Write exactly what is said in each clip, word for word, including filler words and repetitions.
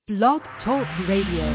Blog Talk Radio.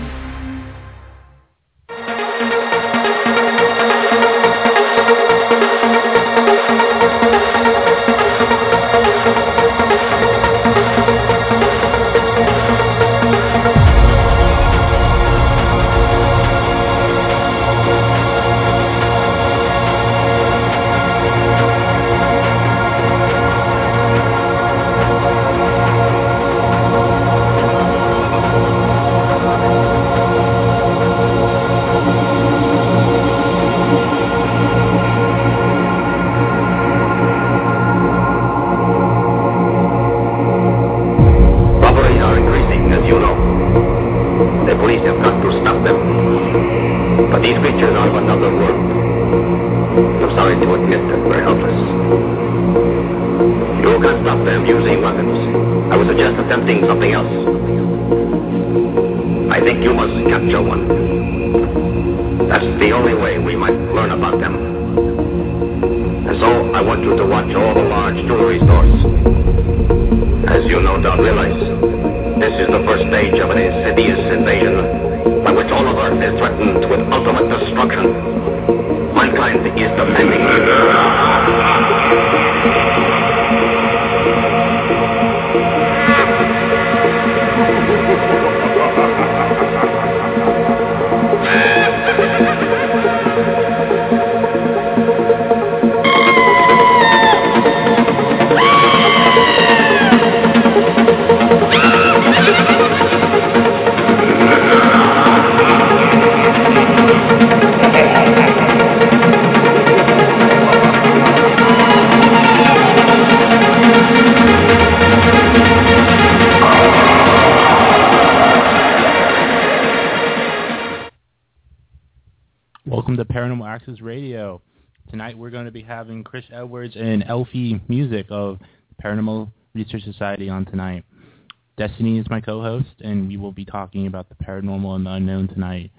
Radio. Tonight we're going to be having Chris Edwards and Elfie Music of the Paranormal Research Society on tonight. Destiny is my co-host, and we will be talking about the paranormal and the unknown tonight.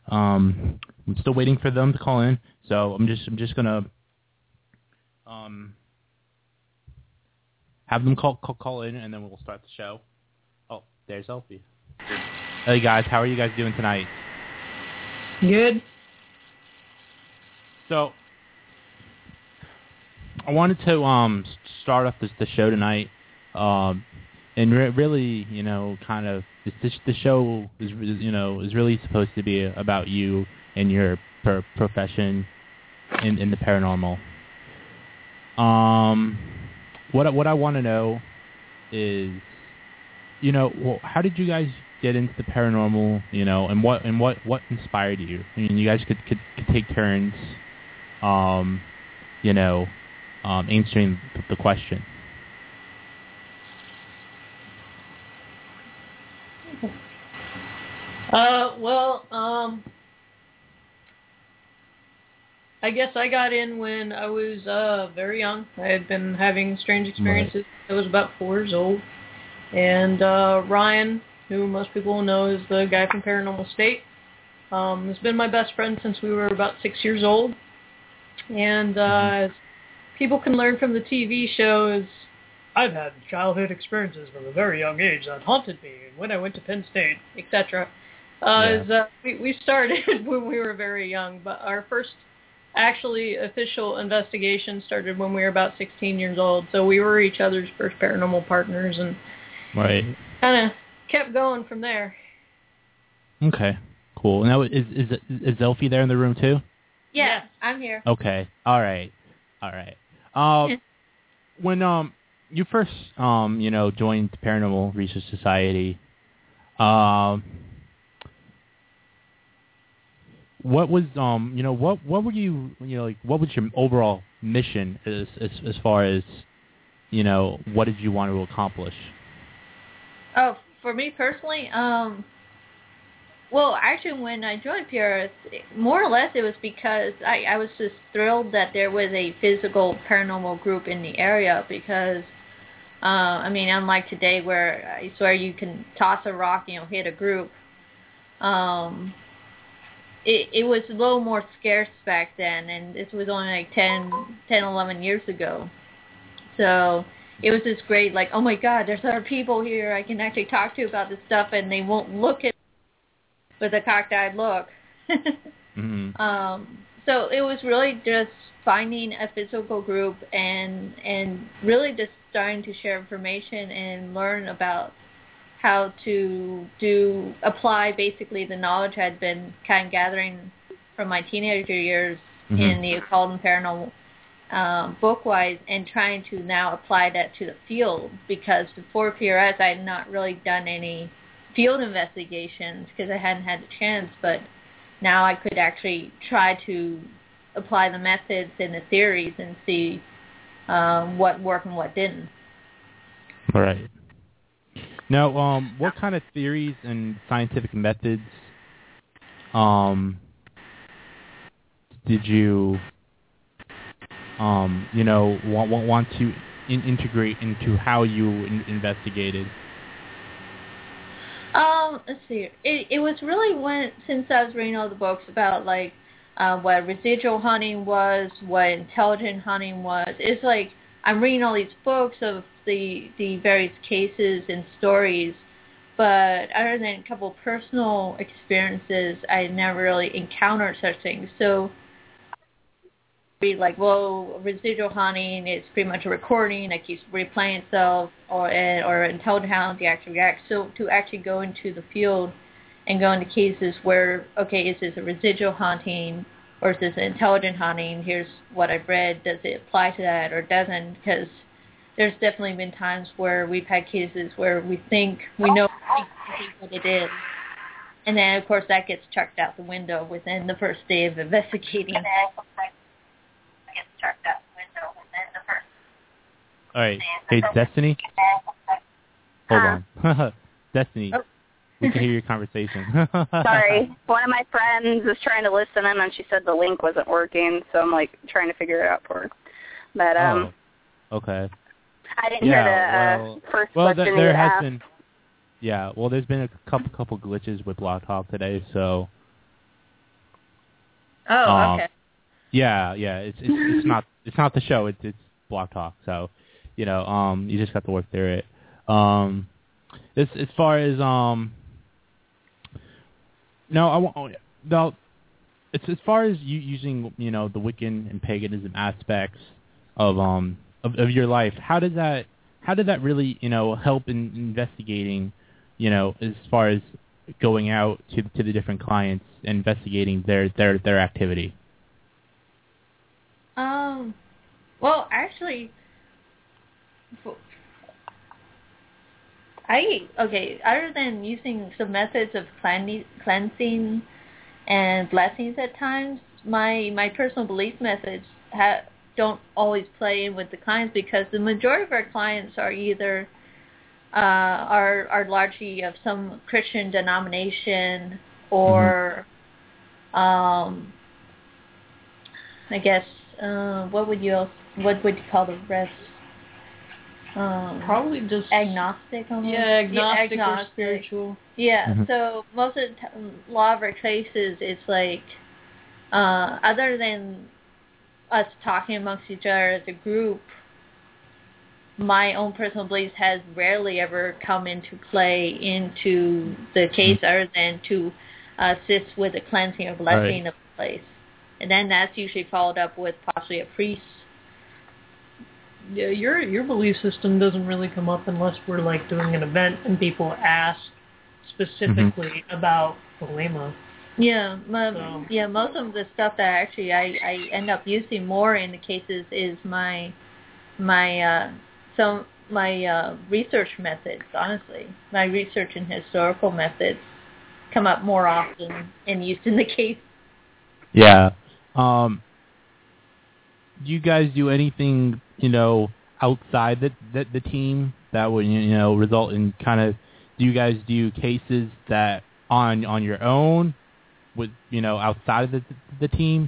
Um, I'm still waiting for them to call in, so I'm just I'm just gonna um, have them call, call call in, and then we'll start the show. Oh, there's Elfie. Hey guys, how are you guys doing tonight? Good. So, I wanted to um, start off this, the show tonight, um, and re- really, you know, kind of this, this the show is, you know, is really supposed to be about you and your per- profession in, in the paranormal. Um, what what I want to know is, you know, well, how did you guys get into the paranormal? You know, and what and what, what inspired you? I mean, you guys could could, could take turns. Um, you know, um, answering the question. Uh, well, um, I guess I got in when I was uh, very young. I had been having strange experiences. Right. I was about four years old. And uh, Ryan, who most people know is the guy from Paranormal State, um, has been my best friend since we were about six years old. And uh, as people can learn from the T V shows, I've had childhood experiences from a very young age that haunted me when I went to Penn State, et cetera. Uh, yeah. As, uh, we, we started when we were very young, but our first actually official investigation started when we were about sixteen years old. So we were each other's first paranormal partners, and right, kind of kept going from there. Okay, cool. Now, is is is Elfie there in the room too? Yeah, I'm here. Okay. All right. All right. Um, when um you first um you know joined the Paranormal Research Society, um, what was um you know what what were you you know like what was your overall mission as as as far as you know what did you want to accomplish? Oh, for me personally, um. Well, actually, when I joined P R S, more or less it was because I, I was just thrilled that there was a physical paranormal group in the area because, uh, I mean, unlike today where I swear you can toss a rock, you know, hit a group, um, it, it was a little more scarce back then, and this was only like ten, ten, eleven years ago. So it was just great. Like, oh my God, there's other people here I can actually talk to about this stuff, and they won't look at with a cockeyed look. mm-hmm. um, so it was really just finding a physical group and and really just starting to share information and learn about how to do apply basically the knowledge I'd been kind of gathering from my teenager years mm-hmm. in the occult and paranormal um, book-wise, and trying to now apply that to the field, because before P R S I had not really done any field investigations because I hadn't had the chance, but now I could actually try to apply the methods and the theories and see um, what worked and what didn't. All right. Now, um, what kind of theories and scientific methods um, did you, um, you know, want want, want to in- integrate into how you in- investigated? Um, let's see. It it was really when since I was reading all the books about like uh, what residual hunting was, what intelligent hunting was. It's like I'm reading all these books of the the various cases and stories, but other than a couple of personal experiences, I never really encountered such things. So be like, well, residual hunting is pretty much a recording that keeps replaying itself, or or intelligent hunting actually reacts. So to actually go into the field and go into cases where, okay, is this a residual hunting or is this intelligent hunting? Here's what I've read. Does it apply to that or doesn't? Because there's definitely been times where we've had cases where we think we know what it is, and then of course that gets chucked out the window within the first day of investigating. All right. Hey, Destiny? Hold on. Destiny, oh. We can hear your conversation. Sorry. One of my friends was trying to listen in, and she said the link wasn't working, so I'm, like, trying to figure it out for her. But, um... Oh, okay. I didn't yeah, hear the well, uh, first well, question th- there you has asked. been... Yeah, well, there's been a couple couple glitches with Blog Talk today, so... Oh, um, okay. Yeah, yeah, it's it's, it's not it's not the show, it's it's Blog Talk, so you know, um, you just got to work through it. Um, as as far as um, no, I want no, it's as far as you using you know the Wiccan and paganism aspects of um of, of your life. How did that how did that really you know help in investigating, you know, as far as going out to to the different clients and investigating their their their activity? Um, well, actually, I, okay, other than using some methods of cleansing and blessings at times, my, my personal belief methods ha- don't always play in with the clients, because the majority of our clients are either, uh, are, are largely of some Christian denomination or, mm-hmm. um, I guess, Uh, what would you else, what would you call the rest? Um, Probably just agnostic. Almost. Yeah, agnostic, yeah, agnostic or spiritual. Yeah. Mm-hmm. So most of the t- law of our cases, it's like uh, other than us talking amongst each other as a group, my own personal beliefs has rarely ever come into play into the case, mm-hmm. other than to assist with the cleansing or blessing right. of the place. And then that's usually followed up with possibly a priest. Yeah, your your belief system doesn't really come up unless we're like doing an event and people ask specifically mm-hmm. about Thelema. Yeah, my, so. yeah. Most of the stuff that actually I, I end up using more in the cases is my my uh, some my uh, research methods. Honestly, my research and historical methods come up more often and used in the case. Yeah. Um, do you guys do anything, you know, outside the, the the team that would, you know, result in kind of, do you guys do cases that on on your own with, you know, outside of the the team?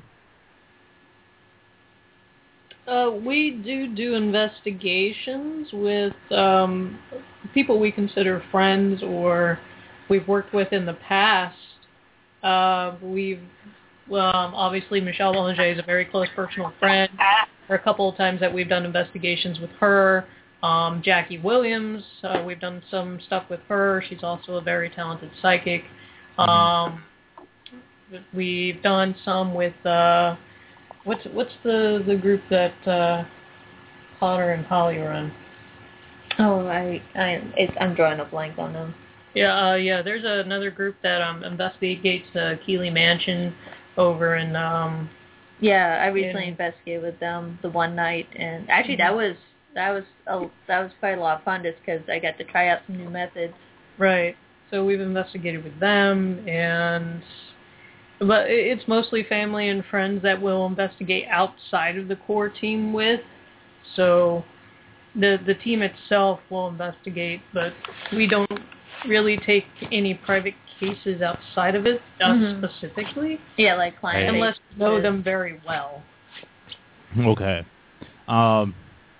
Uh, we do do investigations with um, people we consider friends or we've worked with in the past. Uh, we've Um, obviously, Michelle Bollinger is a very close personal friend. There are a couple of times that we've done investigations with her. Um, Jackie Williams, uh, we've done some stuff with her. She's also a very talented psychic. Um, we've done some with uh, what's what's the the group that uh, Potter and Holly run? Oh, I I it's, I'm drawing a blank on them. Yeah, uh, yeah. There's another group that um, investigates uh, Keeley Mansion over in. Um, yeah, I recently in, investigated with them the one night, and actually that was. That was a, that was quite a lot of fun just because I got to try out some new methods. Right. So we've investigated with them, and but it's mostly family and friends that we'll investigate outside of the core team with. So the the team itself will investigate, but we don't really take any private cases outside of it, us mm-hmm. specifically. Yeah, like clients. Unless we know them very well. Okay. Um.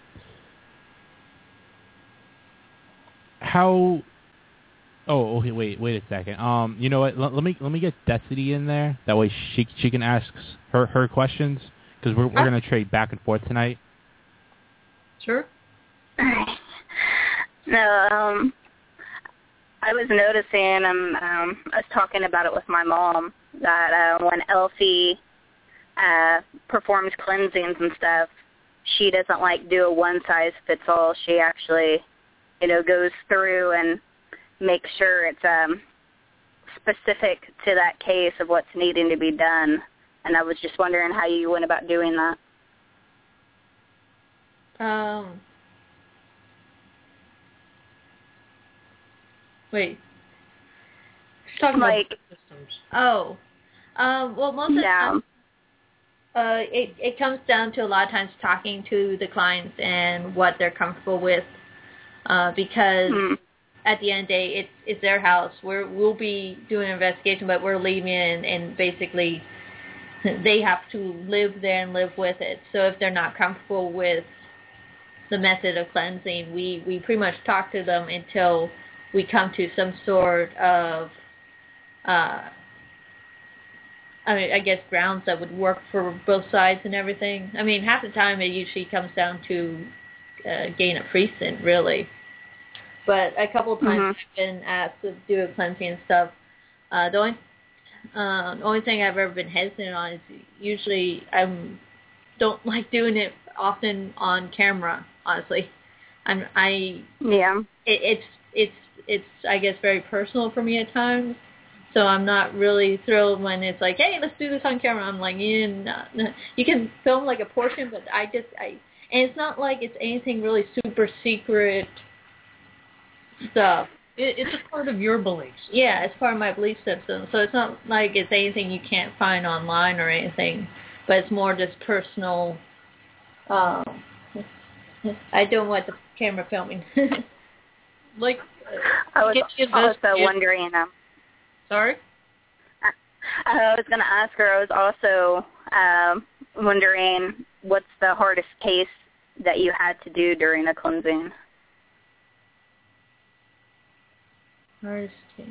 How? Oh, okay. Wait, wait a second. Um, you know what? L- let me let me get Destiny in there. That way she she can ask her her questions because we're we're gonna trade back and forth tonight. Sure. No, um, I was noticing. Um, um, I was talking about it with my mom that uh, when Elfie uh performs cleansings and stuff, she doesn't like do a one size fits all. She actually, you know, goes through and makes sure it's um, specific to that case of what's needing to be done. And I was just wondering how you went about doing that. Um. Wait. She's talking like, about systems. Oh. Um. Well, most of the time, uh, it it comes down to a lot of times talking to the clients and what they're comfortable with. Uh, because hmm. at the end of the day, it's it's their house. We're we'll be doing an investigation, but we're leaving in, and basically they have to live there and live with it. So if they're not comfortable with the method of cleansing, we, we pretty much talk to them until we come to some sort of, uh, I mean, I guess grounds that would work for both sides and everything. I mean, half the time it usually comes down to uh, gain a precinct, really. But a couple of times mm-hmm. I've been asked to do a cleansing and stuff. Uh, the only uh, the only thing I've ever been hesitant on is usually I don't like doing it often on camera. Honestly, I'm I yeah. It, it's it's it's I guess very personal for me at times. So I'm not really thrilled when it's like, hey, let's do this on camera. I'm like, yeah, no, no. You can film like a portion, but I just I and it's not like it's anything really super secret stuff. It, it's a part of your beliefs. Yeah, it's part of my belief system. So it's not like it's anything you can't find online or anything, but it's more just personal. Um, I don't want the camera filming. like, uh, I was also wondering. Um, Sorry? I, I was going to ask her. I was also um, wondering what's the hardest case that you had to do during the cleansing. Hardest case.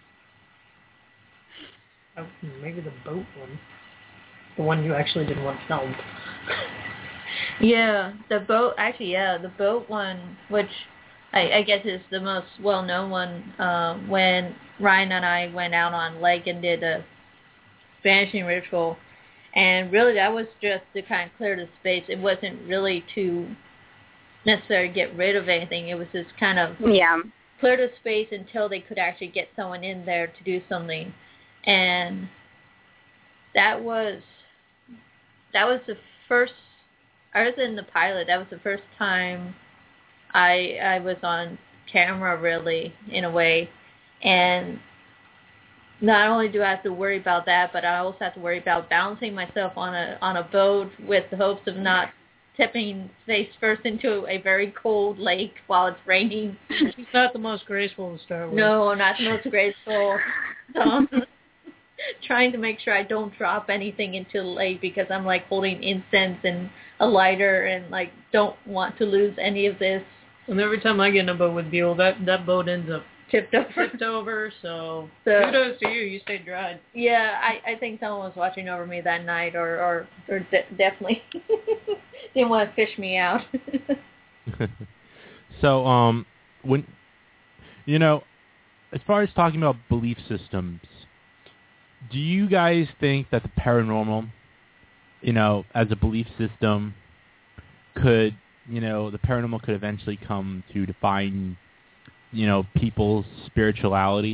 Oh, maybe the boat one. The one you actually didn't want filmed. Yeah, the boat, actually, yeah, the boat one, which I, I guess is the most well-known one, uh, when Ryan and I went out on lake and did a banishing ritual. And really, that was just to kind of clear the space. It wasn't really to necessarily get rid of anything. It was just kind of yeah. clear the space until they could actually get someone in there to do something. And that was that was the first, I was in the pilot, that was the first time I I was on camera, really, in a way. And not only do I have to worry about that, but I also have to worry about balancing myself on a on a boat with the hopes of not tipping face first into a very cold lake while it's raining. She's not the most graceful to start with. No, not the most graceful. So, trying to make sure I don't drop anything into the lake because I'm like holding incense and a lighter and like don't want to lose any of this. And every time I get in a boat with Buell, that, that boat ends up tipped over. Tipped over, so, so kudos to you. You stayed dry. Yeah, I, I think someone was watching over me that night or, or, or de- definitely didn't want to fish me out. So, um, when you know, as far as talking about belief systems, do you guys think that the paranormal, you know, as a belief system, could, you know, the paranormal could eventually come to define, you know, people's spirituality?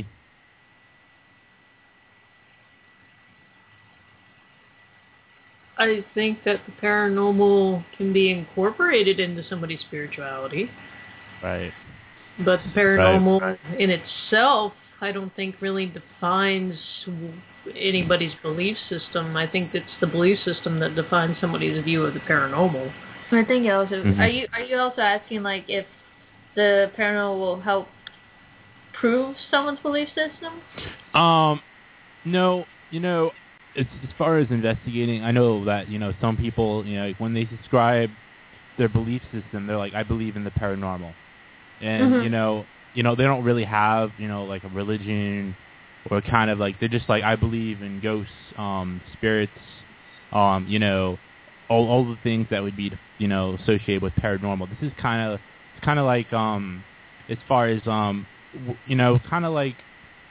I think that the paranormal can be incorporated into somebody's spirituality. Right. But the paranormal right, right. in itself, I don't think really defines anybody's belief system. I think it's the belief system that defines somebody's view of the paranormal. I think also, mm-hmm. are you are you also asking like if the paranormal will help prove someone's belief system? Um, no, you know, it's, as far as investigating, I know that, you know, some people, you know, when they describe their belief system, they're like, I believe in the paranormal. And, mm-hmm. you know, you know, they don't really have, you know, like a religion or kind of like, they're just like, I believe in ghosts, um, spirits, um, you know, all all the things that would be, you know, associated with paranormal. This is kind of, it's kind of like, um, as far as, um, w- you know, kind of like,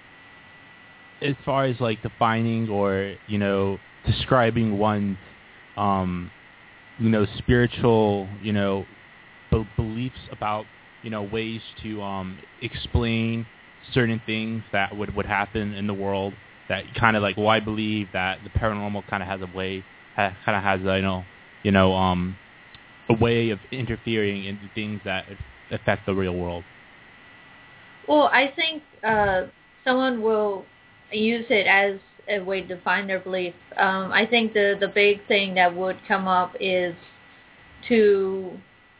as far as like defining or, you know, describing one's, um, you know, spiritual, you know, b- beliefs about, you know, ways to um, explain certain things that would, would happen in the world, that kind of like, well, I believe that the paranormal kind of has a way, ha- kind of has, a, you know, you know, um, a way of interfering into things that affect the real world. Well, I think uh, someone will use it as a way to define their belief. Um, I think the, the big thing that would come up is to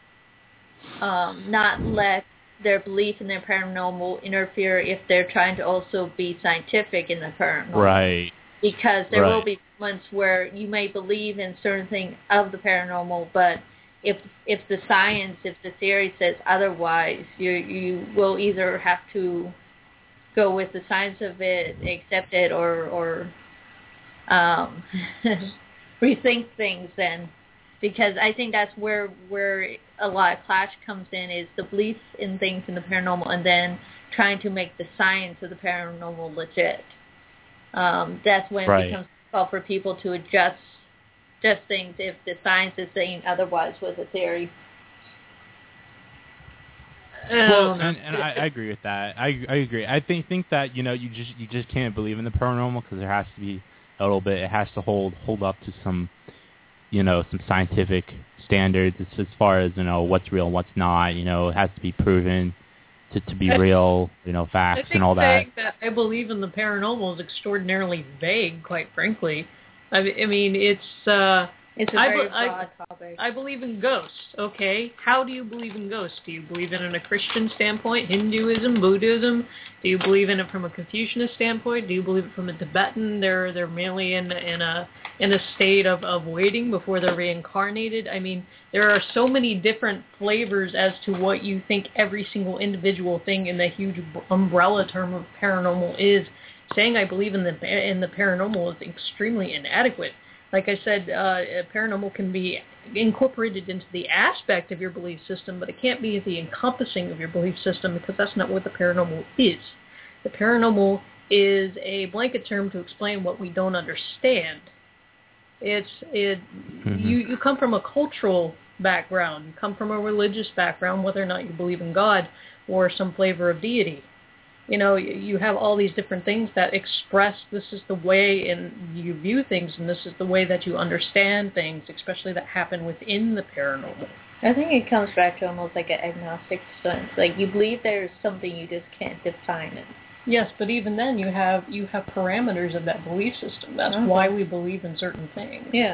um, not let their belief in their paranormal interfere if they're trying to also be scientific in the paranormal. Right. Because there right. will be moments where you may believe in certain things of the paranormal, but if if the science, if the theory says otherwise, you you will either have to go with the science of it, accept it, or or um, rethink things then. Because I think that's where where a lot of clash comes in, is the belief in things in the paranormal and then trying to make the science of the paranormal legit. Um, that's when right. it becomes difficult for people to adjust just things if the science is saying otherwise with a theory. Well, and, and I, I agree with that. I I agree. I think think that, you know, you just you just can't believe in the paranormal because there has to be a little bit. It has to hold hold up to some, you know, some scientific standards as, as far as, you know, what's real and what's not. You know, it has to be proven to, to be I, real, you know, facts I think and all that. saying that I believe in the paranormal is extraordinarily vague, quite frankly. I, I mean, it's... Uh, It's a I very be- I, broad topic. I believe in ghosts, okay? How do you believe in ghosts? Do you believe in it in a Christian standpoint, Hinduism, Buddhism? Do you believe in it from a Confucianist standpoint? Do you believe it from a Tibetan? They're they're merely in in a in a state of, of waiting before they're reincarnated. I mean, there are so many different flavors as to what you think every single individual thing in the huge umbrella term of paranormal is. Saying I believe in the in the paranormal is extremely inadequate. Like I said, uh, paranormal can be incorporated into the aspect of your belief system, but it can't be the encompassing of your belief system, because that's not what the paranormal is. The paranormal is a blanket term to explain what we don't understand. It's it. Mm-hmm. You, you come from a cultural background. You come from a religious background, whether or not you believe in God or some flavor of deity. You know, you have all these different things that express this is the way and you view things, and this is the way that you understand things, especially that happen within the paranormal. I think it comes back to almost like an agnostic sense. Like, you believe there's something, you just can't define it. Yes, but even then you have you have parameters of that belief system. That's okay. Why we believe in certain things. Yeah.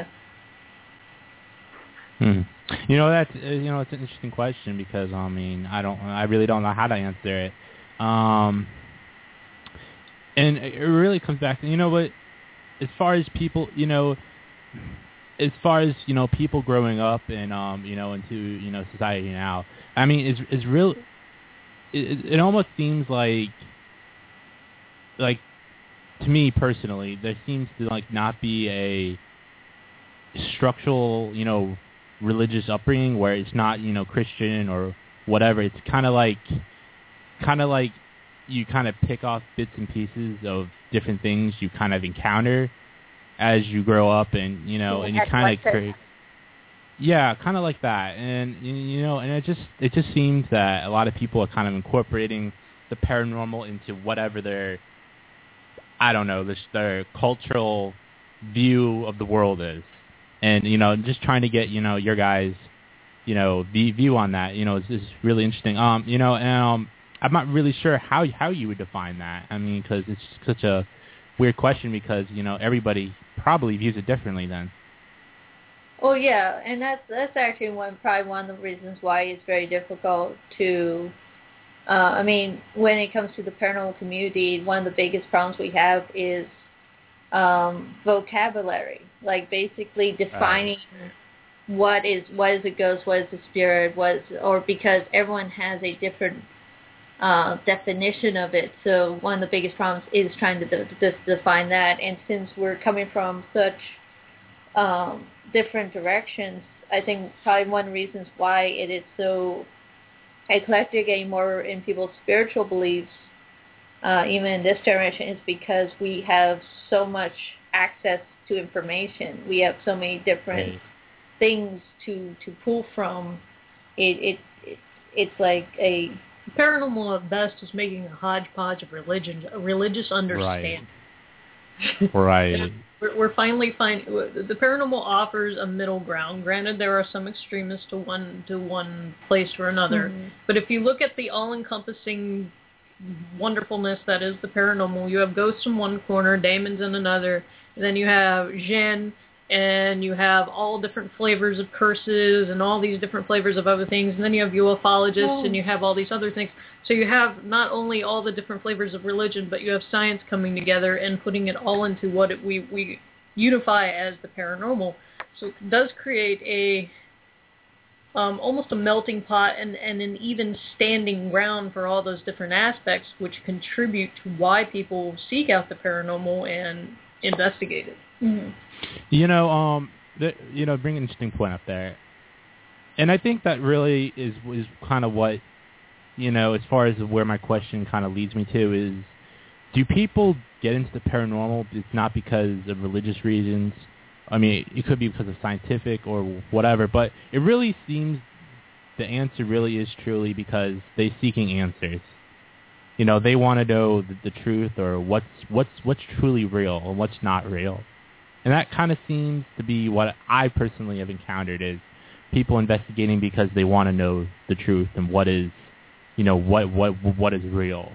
Hmm. You know, that's you know it's an interesting question, because I mean I don't I really don't know how to answer it. Um, and it really comes back to, you know what, as far as people, you know, as far as, you know, people growing up and, um, you know, into, you know, society now, I mean, it's, it's real, it, it almost seems like, like, to me personally, there seems to, like, not be a structural, you know, religious upbringing where it's not, you know, Christian or whatever. It's kind of like, kind of like you kind of pick off bits and pieces of different things you kind of encounter as you grow up, and you know, and you kind of create. Yeah, kind of like that, and you know, and it just it just seems that a lot of people are kind of incorporating the paranormal into whatever their, I don't know, this, their cultural view of the world is, and you know, just trying to get you know your guys, you know, the view on that, you know, is, is really interesting. Um, you know, and um, I'm not really sure how how you would define that. I mean, because it's such a weird question because you know everybody probably views it differently then. Well, yeah, and that's that's actually one probably one of the reasons why it's very difficult to. Uh, I mean, when it comes to the paranormal community, one of the biggest problems we have is um, vocabulary, like basically defining uh, what is what is a ghost, what is a spirit, what is, or because everyone has a different uh, definition of it. So one of the biggest problems is trying to de- de- define that. And since we're coming from such um, different directions, I think probably one of the reasons why it is so eclectic anymore in people's spiritual beliefs, uh, even in this generation, is because we have so much access to information. We have so many different right. things to, to pull from. It, it it it's like a paranormal at best is making a hodgepodge of religion, a religious understanding. Right. right. We're, we're finally finding the paranormal offers a middle ground. Granted, there are some extremists to one to one place or another, mm-hmm. but if you look at the all-encompassing wonderfulness that is the paranormal, you have ghosts in one corner, demons in another, and then you have Jinn, and you have all different flavors of curses and all these different flavors of other things, and then you have ufologists, oh. and you have all these other things. So you have not only all the different flavors of religion, but you have science coming together and putting it all into what it, we, we unify as the paranormal. So it does create a um, almost a melting pot and, and an even standing ground for all those different aspects, which contribute to why people seek out the paranormal and investigate it. Mm-hmm. You know, um, the, you know, bring an interesting point up there, and I think that really is is kind of what, you know, as far as where my question kind of leads me to is, do people get into the paranormal? It's not because of religious reasons. I mean, it could be because of scientific or whatever, but it really seems the answer really is truly because they're seeking answers. You know, they want to know the, the truth or what's what's what's truly real and what's not real. And that kind of seems to be what I personally have encountered is people investigating because they want to know the truth and what is, you know, what what what is real.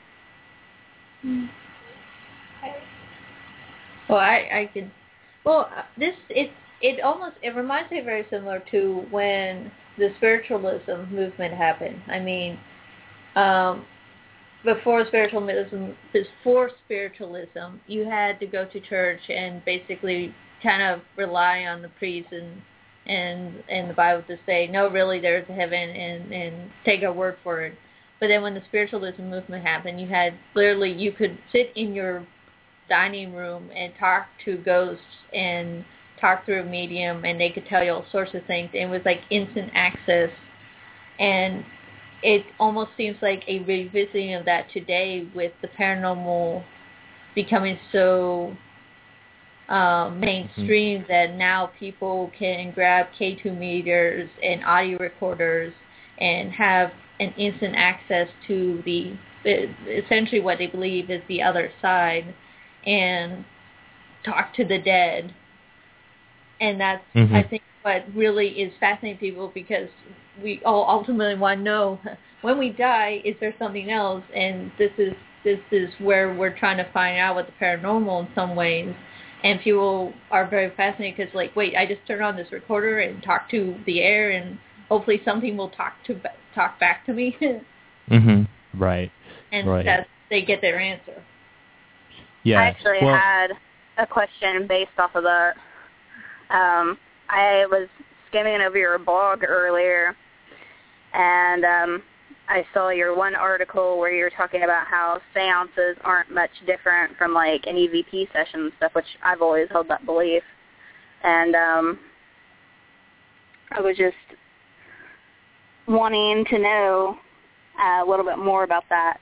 Well, I I could. Well, this it it almost it reminds me very similar to when the spiritualism movement happened. I mean, um, before spiritualism, before spiritualism, you had to go to church and basically kind of rely on the priest and and and the Bible to say, no, really, there's a heaven, and and take our word for it. But then when the spiritualism movement happened, you had literally you could sit in your dining room and talk to ghosts and talk through a medium, and they could tell you all sorts of things. And it was like instant access, and it almost seems like a revisiting of that today with the paranormal becoming so uh, mainstream mm-hmm. that now people can grab K two meters and audio recorders and have an instant access to the essentially what they believe is the other side and talk to the dead. And that's, mm-hmm. I think, what really is fascinating people, because we all ultimately want to know, when we die, is there something else? And this is this is where we're trying to find out with the paranormal in some ways. And people are very fascinated because, like, wait, I just turn on this recorder and talk to the air, and hopefully something will talk to talk back to me. mm-hmm. Right. And right. that's, they get their answer. Yeah. I actually well, had a question based off of that. Um, I was skimming over your blog earlier, and um, I saw your one article where you were talking about how seances aren't much different from, like, an E V P session and stuff, which I've always held that belief. And um, I was just wanting to know uh, a little bit more about that.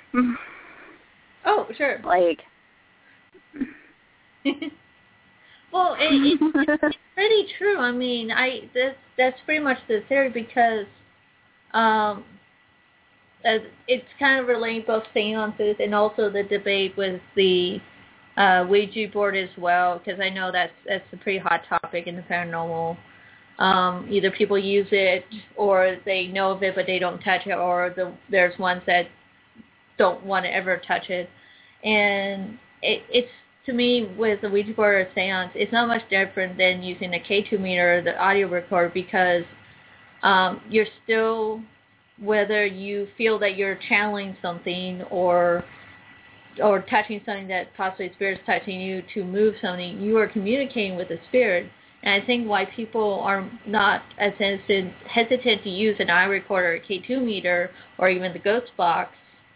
Oh, sure. Like, well, it, it, it's, it's pretty true. I mean, I that's that's pretty much the theory because um, as it's kind of relating both seances and also the debate with the uh, Ouija board as well, because I know that's that's a pretty hot topic in the paranormal. Um, either people use it or they know of it but they don't touch it, or the, there's ones that don't want to ever touch it. And it, it's, to me, with the Ouija board or seance, it's not much different than using the K two meter or the audio recorder, because um, you're still, whether you feel that you're channeling something or or touching something that possibly spirit's touching you to move something, you are communicating with the spirit. And I think why people are not as hesitant, hesitant to use an eye recorder, a K two meter, or even the ghost box,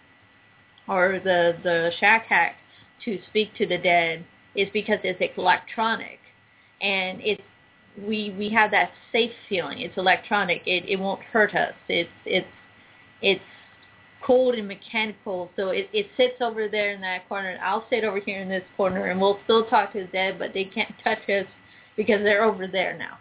or the, the shack hack to speak to the dead is because it's electronic. And it's, we we have that safe feeling. It's electronic. It it won't hurt us. It's it's it's cold and mechanical, so it, it sits over there in that corner, and I'll sit over here in this corner, and we'll still talk to the dead, but they can't touch us because they're over there now.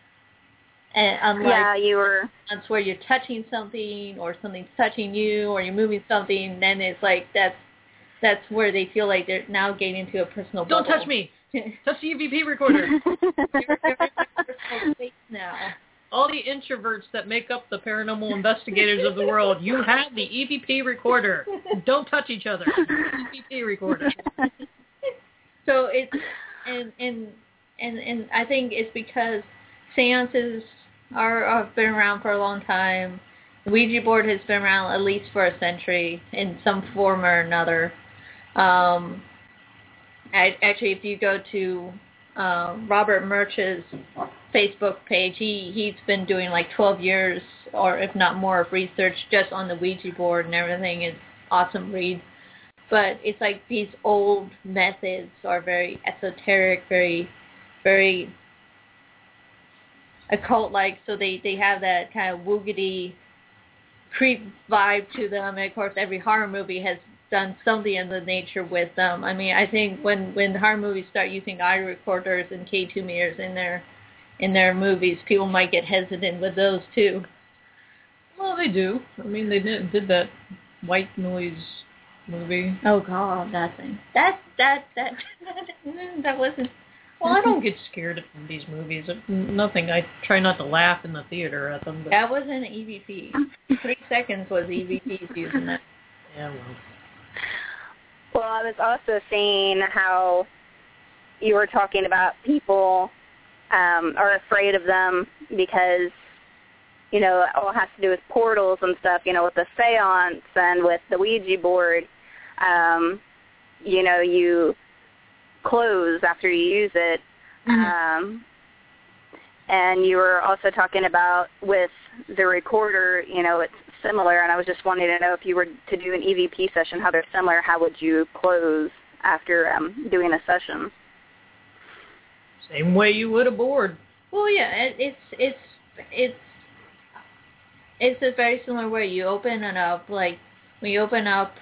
And unlike yeah, you were. That's where you're touching something, or something's touching you, or you're moving something, then it's like that's that's where they feel like they're now getting into a personal bubble. Don't touch me. Touch the E V P recorder. You're, you're in a personal space now. All the introverts that make up the paranormal investigators of the world, you have the E V P recorder. Don't touch each other. E V P recorder. So it's and and and and I think it's because seances are have been around for a long time. The Ouija board has been around at least for a century in some form or another. Um, I, actually, if you go to uh, Robert Murch's Facebook page, he, he's been doing like twelve years, or if not more, of research just on the Ouija board and everything. It's awesome read. But it's like these old methods are very esoteric, very, very occult-like, so they, they have that kind of woogity creep vibe to them. And of course, every horror movie has done something in the nature with them. I mean, I think when, when horror movies start using eye recorders and K two meters in their in their movies, people might get hesitant with those too. Well, they do. I mean, they did, did that white noise movie. Oh God, that thing. That that that that wasn't. Well, I don't get scared from these movies. Nothing. I try not to laugh in the theater at them. But that wasn't an E V P. Three seconds was E V Ps using that. Yeah, well. Well, I was also seeing how you were talking about people um, are afraid of them because, you know, it all has to do with portals and stuff, you know, with the seance and with the Ouija board. Um, you know, you close after you use it. Mm-hmm. Um, and you were also talking about with the recorder, you know, it's similar, and I was just wanting to know if you were to do an E V P session, how they're similar, how would you close after um, doing a session? Same way you would a board. Well, yeah, it, it's it's it's it's a very similar way. You open it up, like when you open up.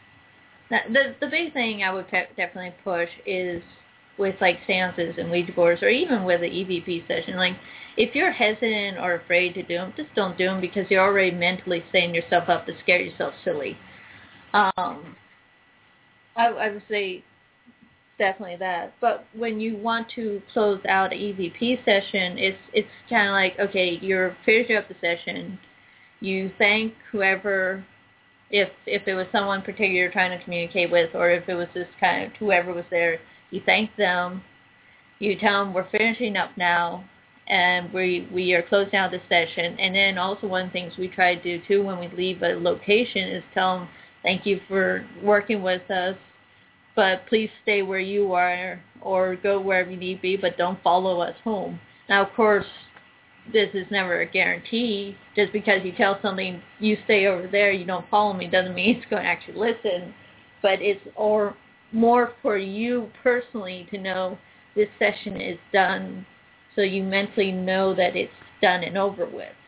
The the big thing I would pe- definitely push is with like seances and Ouija boards, or even with the E V P session. Like, if you're hesitant or afraid to do them, just don't do them, because you're already mentally setting yourself up to scare yourself silly. Um, I, I would say definitely that. But when you want to close out an E V P session, it's it's kind of like, okay, you're finishing up the session. You thank whoever, if if it was someone particular you're trying to communicate with, or if it was just kind of whoever was there, you thank them. You tell them we're finishing up now, and we we are closing out the session. And then also one of the things we try to do too when we leave a location is tell them thank you for working with us, but please stay where you are or go wherever you need to be, but don't follow us home. Now, of course, this is never a guarantee. Just because you tell something, you stay over there, you don't follow me, doesn't mean it's going to actually listen. But it's or more for you personally to know this session is done, so you mentally know that it's done and over with.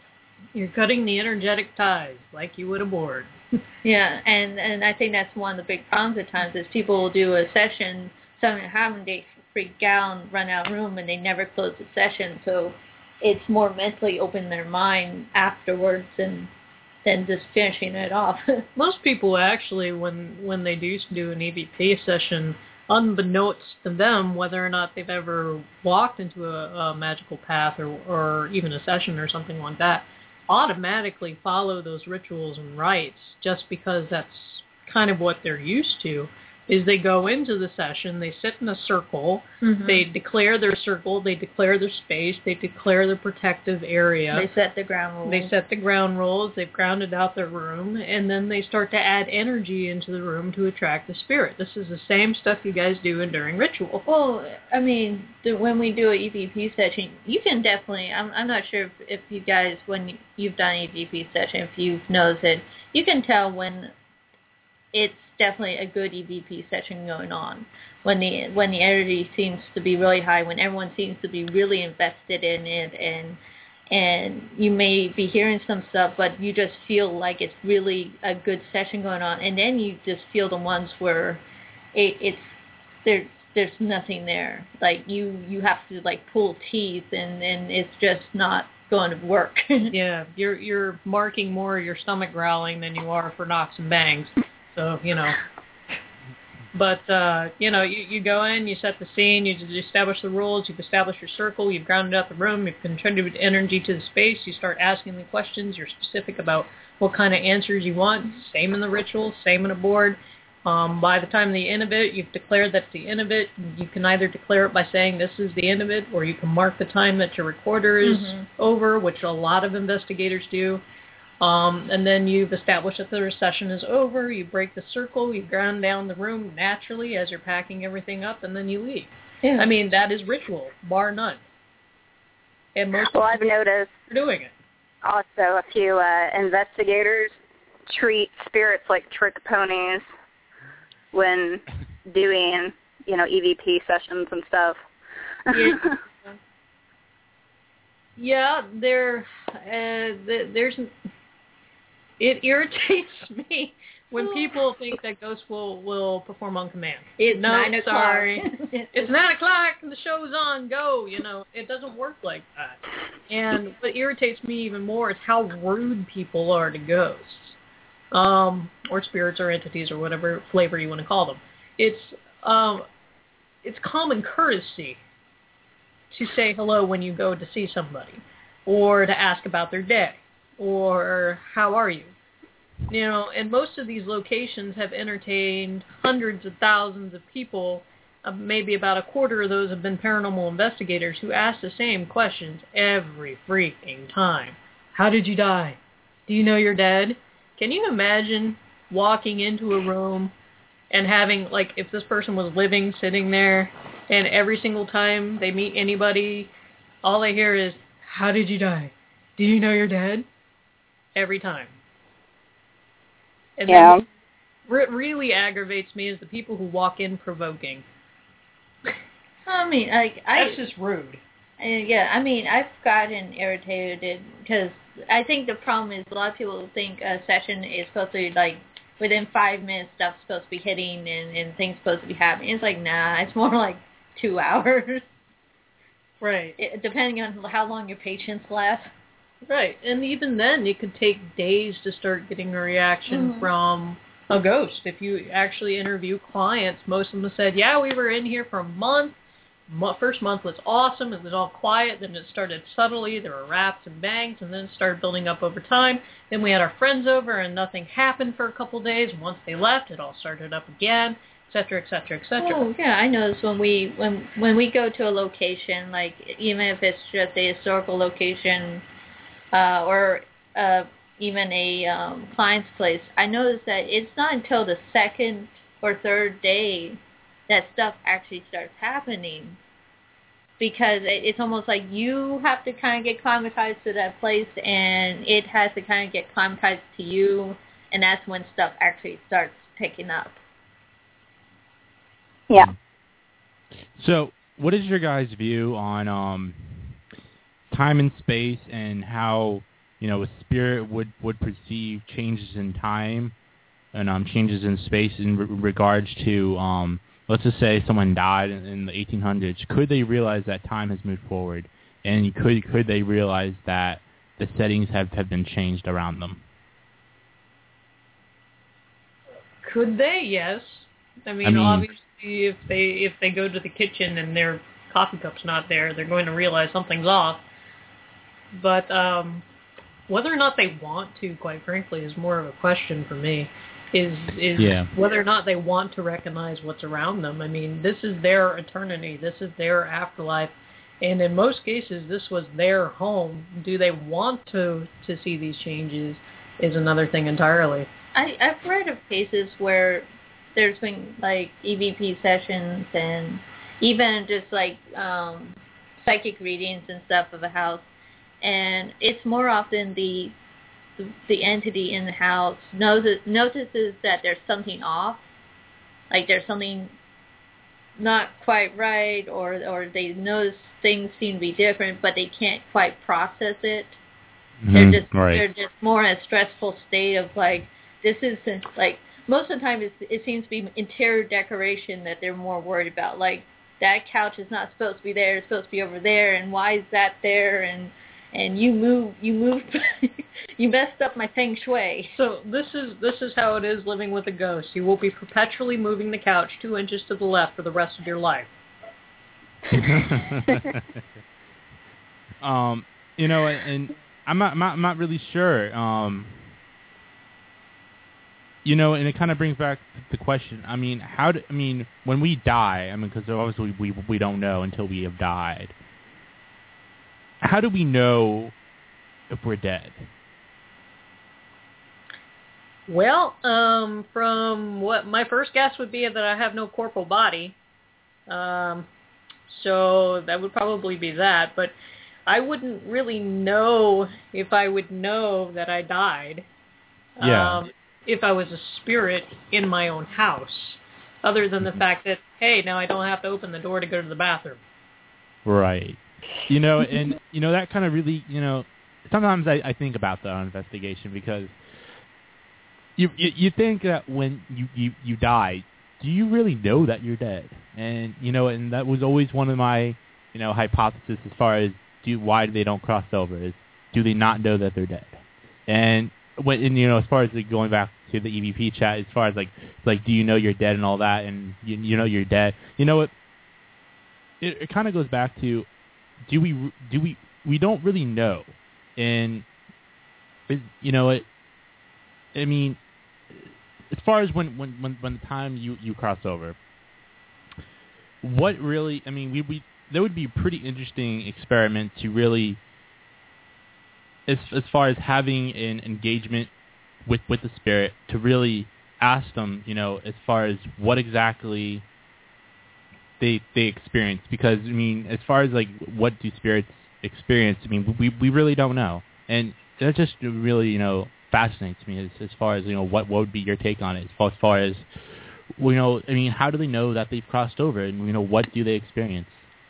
You're cutting the energetic ties like you would a board. Yeah, and, and I think that's one of the big problems at times is people will do a session, seven and a half, and they freak out and run out of room, and they never close the session. So it's more mentally open their mind afterwards and than just finishing it off. Most people actually, when when they do do an E V P session, unbeknownst to them, whether or not they've ever walked into a, a magical path or, or even a session or something like that, automatically follow those rituals and rites just because that's kind of what they're used to. Is they go into the session, they sit in a circle, mm-hmm. they declare their circle, they declare their space, they declare their protective area. They set the ground rules. They set the ground rules, they've grounded out their room, and then they start to add energy into the room to attract the spirit. This is the same stuff you guys do during ritual. Well, I mean, the, when we do an E V P session, you can definitely, I'm, I'm not sure if, if you guys, when you've done an E V P session, if you've noticed it, you can tell when it's definitely a good E V P session going on. When the when the energy seems to be really high, when everyone seems to be really invested in it, and and you may be hearing some stuff, but you just feel like it's really a good session going on, and then you just feel the ones where it, it's there. There's nothing there. Like you you have to like pull teeth, and and it's just not going to work. Yeah, you're you're marking more your stomach growling than you are for knocks and bangs. So, you know, but, uh, you know, you, you go in, you set the scene, you establish the rules, you've established your circle, you've grounded out the room, you've contributed energy to the space, you start asking the questions, you're specific about what kind of answers you want, same in the ritual, same in a board. Um, by the time the end of it, you've declared that's the end of it. You can either declare it by saying this is the end of it, or you can mark the time that your recorder is mm-hmm. over, which a lot of investigators do. Um, and then you've established that the session is over, you break the circle, you ground down the room naturally as you're packing everything up, and then you leave. Yeah. I mean, that is ritual, bar none. And most well, I've noticed are doing it. Also, a few uh, investigators treat spirits like trick ponies when doing, you know, E V P sessions and stuff. Yeah. Yeah, there, uh, there's... It irritates me when people think that ghosts will, will perform on command. It's no, nine o'clock. Sorry. It's nine o'clock and the show's on. Go. You know, it doesn't work like that. And what irritates me even more is how rude people are to ghosts, um, or spirits or entities or whatever flavor you want to call them. It's um, it's common courtesy to say hello when you go to see somebody, or to ask about their day, or how are you? You know, and most of these locations have entertained hundreds of thousands of people. Uh, maybe about a quarter of those have been paranormal investigators who ask the same questions every freaking time. How did you die? Do you know you're dead? Can you imagine walking into a room and having, like, if this person was living, sitting there, and every single time they meet anybody, all they hear is, how did you die? Do you know you're dead? Every time. And yeah. then what really aggravates me is the people who walk in provoking. I mean, like, I... That's just rude. Uh, yeah, I mean, I've gotten irritated because I think the problem is a lot of people think a session is supposed to be, like, within five minutes stuff's supposed to be hitting and, and things supposed to be happening. It's like, nah, it's more like two hours. Right. It, depending on how long your patients last. Right. And even then, it could take days to start getting a reaction mm-hmm. from a ghost. If you actually interview clients, most of them said, yeah, we were in here for a month. First month was awesome. It was all quiet. Then it started subtly. There were raps and bangs, and then it started building up over time. Then we had our friends over, and nothing happened for a couple days. Once they left, it all started up again, et cetera, et cetera, et cetera. Oh, yeah, I notice when we when when we go to a location, like even if it's just a historical location uh, or uh, even a um, client's place, I notice that it's not until the second or third day that stuff actually starts happening, because it's almost like you have to kind of get climatized to that place, and it has to kind of get climatized to you, and that's when stuff actually starts picking up. Yeah. So, what is your guys' view on um, time and space, and how you know, a spirit would, would perceive changes in time and um, changes in space in re- regards to, um, let's just say someone died in, in the eighteen hundreds. Could they realize that time has moved forward? And could could they realize that the settings have, have been changed around them? Could they? Yes. I mean, I mean, obviously, if they if they go to the kitchen and their coffee cup's not there, they're going to realize something's off. But um, whether or not they want to, quite frankly, is more of a question for me. Is is yeah. whether or not they want to recognize what's around them. I mean, this is their eternity. This is their afterlife. And in most cases, this was their home. Do they want to, to see these changes is another thing entirely. I, I've read of cases where there's been, like, E V P sessions and even just, like, um, psychic readings and stuff of a house. And it's more often the the, the entity in the house notices, notices that there's something off. Like, there's something not quite right, or or they notice things seem to be different, but they can't quite process it. Mm-hmm, they're just right. they're just more in a stressful state of like, this isn't like, most of the time it's, it seems to be interior decoration that they're more worried about. Like, that couch is not supposed to be there; it's supposed to be over there, and why is that there? And and you move you moved you messed up my feng shui. So this is this is how it is living with a ghost. You will be perpetually moving the couch two inches to the left for the rest of your life. um, you know, and I'm not, I'm not, I'm not really sure. Um, you know, and it kind of brings back the question. I mean, how do I mean when we die? I mean, because obviously we we don't know until we have died. How do we know if we're dead? Well, um, from what my first guess would be that I have no corporal body. Um, so that would probably be that. But I wouldn't really know if I would know that I died. Yeah. Um, if I was a spirit in my own house, other than the fact that, hey, now I don't have to open the door to go to the bathroom. Right. You know, and, you know, that kind of really, you know, sometimes I, I think about the investigation because you, you you think that when you, you, you die, do you really know that you're dead? And, you know, and that was always one of my, you know, hypotheses as far as do why they don't cross over is do they not know that they're dead? And, when, and you know, as far as like, going back to the E V P chat, as far as like, like do you know you're dead and all that, and you, you know you're dead, you know what? It, it kind of goes back to, do we do we we don't really know, and you know it. I mean, as far as when when when, when the time you, you cross over, what really? I mean, we we that would be a pretty interesting experiment to really, as as far as having an engagement with with the spirit, to really ask them, you know, as far as what exactly they they experience, because I mean, as far as like what do spirits experience, I mean, we we really don't know, and that just really, you know, fascinates me as as far as, you know, what what would be your take on it as far, as far as, you know, I mean, how do they know that they've crossed over, and you know, what do they experience?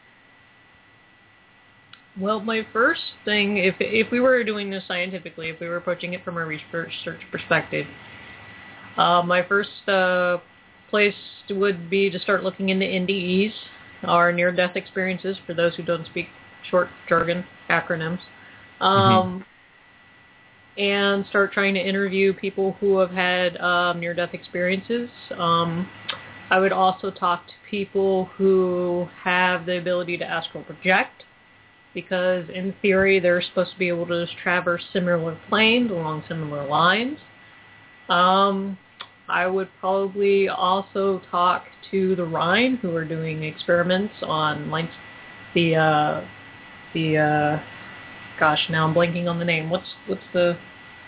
Well, my first thing, if if we were doing this scientifically, if we were approaching it from a research perspective, uh, my first uh, place would be to start looking into N D Es, our near-death experiences, for those who don't speak short jargon acronyms, um, mm-hmm. and start trying to interview people who have had um, near-death experiences. Um, I would also talk to people who have the ability to astral project, because in theory they're supposed to be able to just traverse similar planes along similar lines. Um, I would probably also talk to the Rhine, who are doing experiments on like the uh, the uh, gosh, now I'm blanking on the name. What's what's the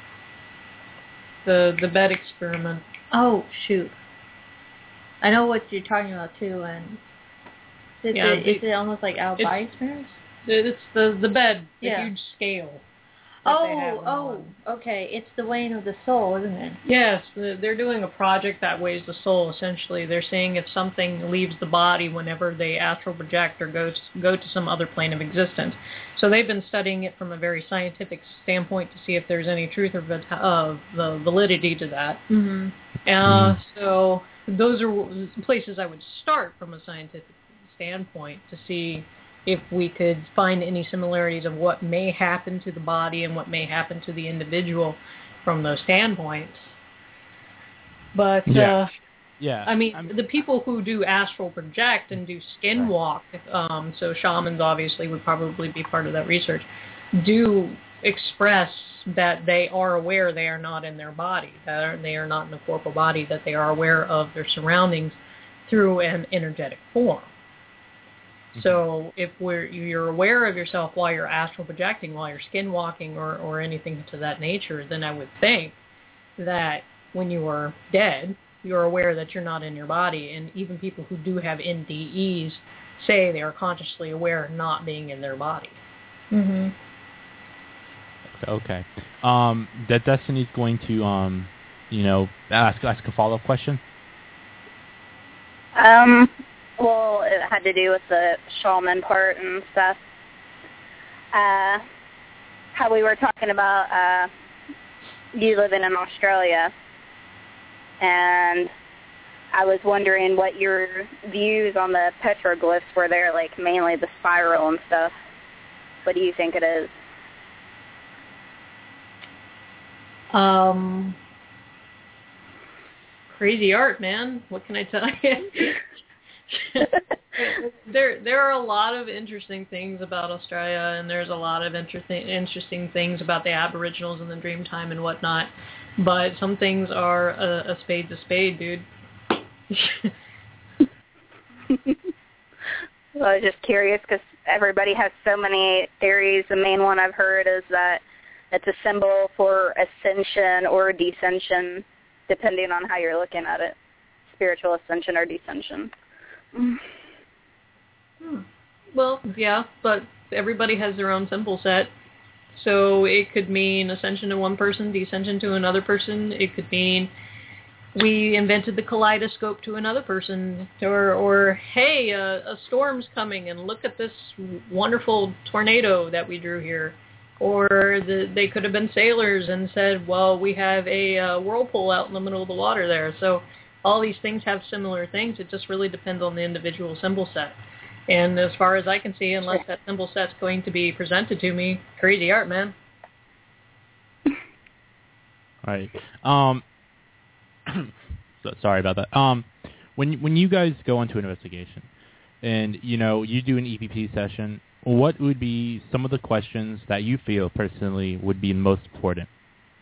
the the bed experiment? Oh shoot, I know what you're talking about too. And is, yeah, it, the, is it almost like out by experience? It's the the bed, the yeah. huge scale. that oh, they have. Oh, oh, okay. It's the weighing of the soul, isn't it? Yes, they're doing a project that weighs the soul, essentially. They're seeing if something leaves the body whenever they astral project or go to, go to some other plane of existence. So they've been studying it from a very scientific standpoint to see if there's any truth or vit- uh, the validity to that. Mm-hmm. Uh, mm. So those are places I would start from a scientific standpoint to see if we could find any similarities of what may happen to the body and what may happen to the individual from those standpoints. But, yeah. Uh, yeah. I mean, I'm, the people who do astral project and do skinwalk, um, so shamans obviously would probably be part of that research, do express that they are aware they are not in their body, that are, they are not in a corporal body, that they are aware of their surroundings through an energetic form. So if we're, you're aware of yourself while you're astral projecting, while you're skinwalking or, or anything to that nature, then I would think that when you are dead, you're aware that you're not in your body. And even people who do have N D Es say they are consciously aware of not being in their body. Mm-hmm. Okay. Um, that Destiny's going to, um, you know, ask, ask a follow-up question? Um... Well, it had to do with the shaman part and stuff. Uh, how we were talking about uh, you living in Australia. And I was wondering what your views on the petroglyphs were there, like mainly the spiral and stuff. What do you think it is? Um, crazy art, man. What can I tell you? there there are a lot of interesting things about Australia, and there's a lot of interesting interesting things about the Aboriginals and the Dreamtime and whatnot. But some things are a, a spade's a spade, dude. Well, I was just curious because everybody has so many theories. The main one I've heard is that it's a symbol for ascension or descension, depending on how you're looking at it. Spiritual ascension or descension. Hmm. Well, yeah, but everybody has their own symbol set. So it could mean ascension to one person, descension to another person. It could mean we invented the kaleidoscope to another person. Or, or hey, a, a storm's coming, and look at this wonderful tornado that we drew here. Or the, they could have been sailors and said, well, we have a uh, whirlpool out in the middle of the water there. So all these things have similar things. It just really depends on the individual symbol set. And as far as I can see, unless that symbol set's going to be presented to me, crazy art, man. All right. Um, so, sorry about that. Um, when when you guys go into an investigation, and you know you do an E V P session, what would be some of the questions that you feel personally would be most important?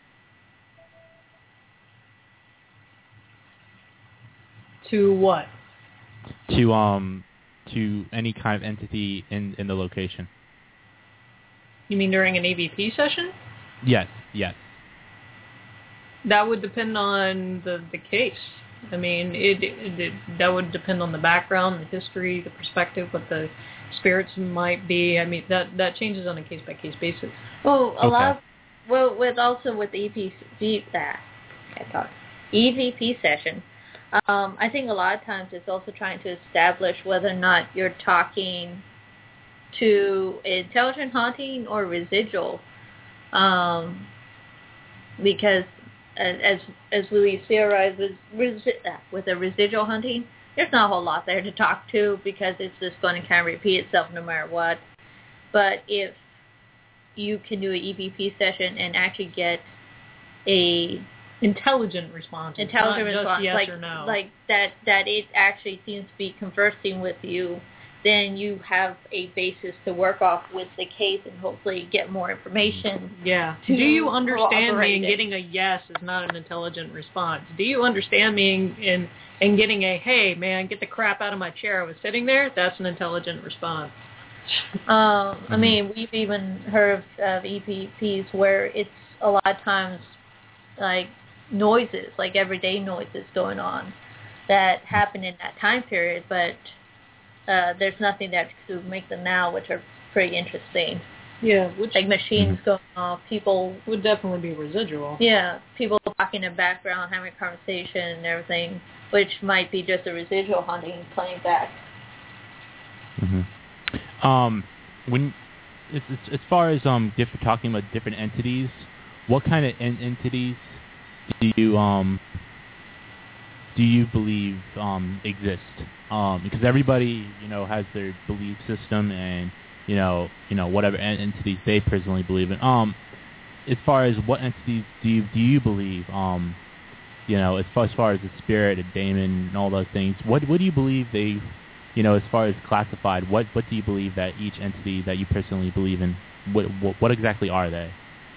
To what? To um to any kind of entity in, in the location. You mean during an E V P session? Yes, yes. That would depend on the, the case. I mean, it, it, it that would depend on the background, the history, the perspective, what the spirits might be. I mean, that that changes on a case by case basis. Well, a okay. lot. Of, well, with also with the E V P that I thought E V P session. Um, I think a lot of times it's also trying to establish whether or not you're talking to intelligent haunting or residual, um, because as as we theorize with, with a residual hunting, there's not a whole lot there to talk to because it's just going to kind of repeat itself no matter what. But if you can do an E V P session and actually get a intelligent response. Intelligent not response, just yes like or no. like that that it actually seems to be conversing with you, then you have a basis to work off with the case and hopefully get more information. Yeah. Do you understand me? And it. Getting a yes is not an intelligent response. Do you understand me? And and getting a hey man, get the crap out of my chair. I was sitting there. That's an intelligent response. Um, I mean, we've even heard of E V Ps where it's a lot of times like noises, like everyday noises going on that happen in that time period, but uh, there's nothing that could make them now, which are pretty interesting. Yeah, which like machines Mhm. going off, people. would definitely be residual. Yeah, people talking in the background, having a conversation and everything, which might be just a residual haunting playing back. Mm-hmm. Um, when it's, it's, as far as um different talking about different entities, what kind of en- entities do you um do you believe um exist? Um, because everybody you know has their belief system and you know you know whatever en- entities they personally believe in. Um, as far as what entities do you do you believe? Um, you know, as far as far as the spirit, a daemon, and all those things. What what do you believe they? You know, as far as classified, what, what do you believe that each entity that you personally believe in, what what, what exactly are they?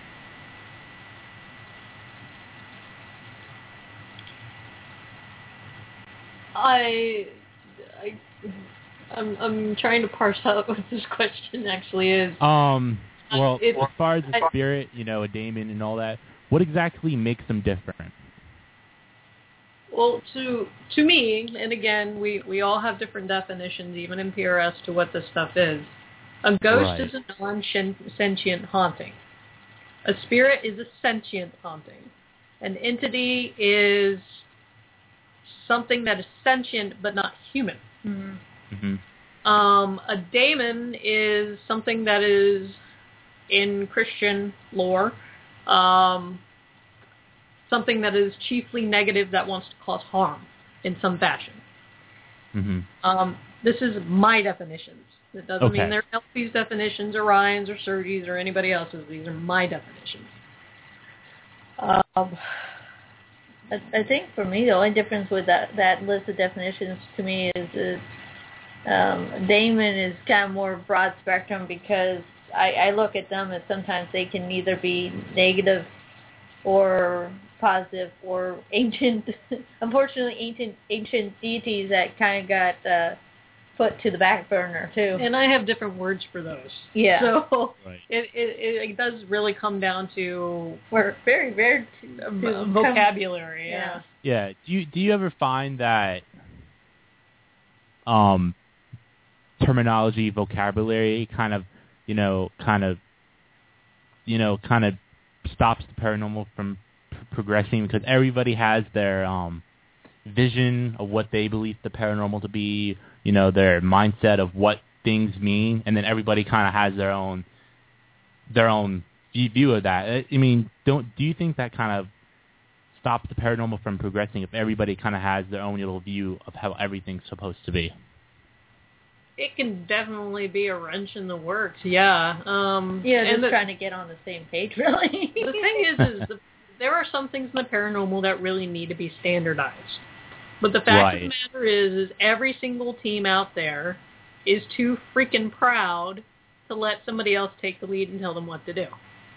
I, I, I'm, I'm trying to parse out what this question actually is. Um, well, It- as far as the I- spirit, you know, a daemon and all that, what exactly makes them different? Well, to to me, and again, we, we all have different definitions, even in P R S, to what this stuff is. A ghost Right. is a non-sentient haunting. A spirit is a sentient haunting. An entity is something that is sentient but not human. Mm-hmm. Mm-hmm. Um, a daemon is something that is, in Christian lore, um, something that is chiefly negative that wants to cause harm in some fashion. Mm-hmm. Um, this is my definitions. It doesn't Okay. mean they're Elfie's definitions or Ryan's or Sergi's or anybody else's. These are my definitions. Um, I, I think for me, the only difference with that, that list of definitions to me is that um, daemon is kind of more broad spectrum because I, I look at them as sometimes they can either be negative or positive or ancient, unfortunately ancient ancient deities that kind of got uh, put to the back burner too. and I have different words for those. Yeah. So Right. it, it, it does really come down to We're very, very to, um, to vocabulary. Yeah. Yeah. Yeah. Do you do you ever find that um terminology, vocabulary, kind of, you know, kind of, you know, kind of stops the paranormal from p- progressing because everybody has their um vision of what they believe the paranormal to be, you know, their mindset of what things mean, and then everybody kind of has their own their own view of that. I I mean, don't do you think that kind of stops the paranormal from progressing if everybody kind of has their own little view of how everything's supposed to be? It can definitely be a wrench in the works, yeah. Um, Yeah, just and the, trying to get on the same page, really. the thing is, is the, there are some things in the paranormal that really need to be standardized. But the fact of the Right. matter is, is every single team out there is too freaking proud to let somebody else take the lead and tell them what to do,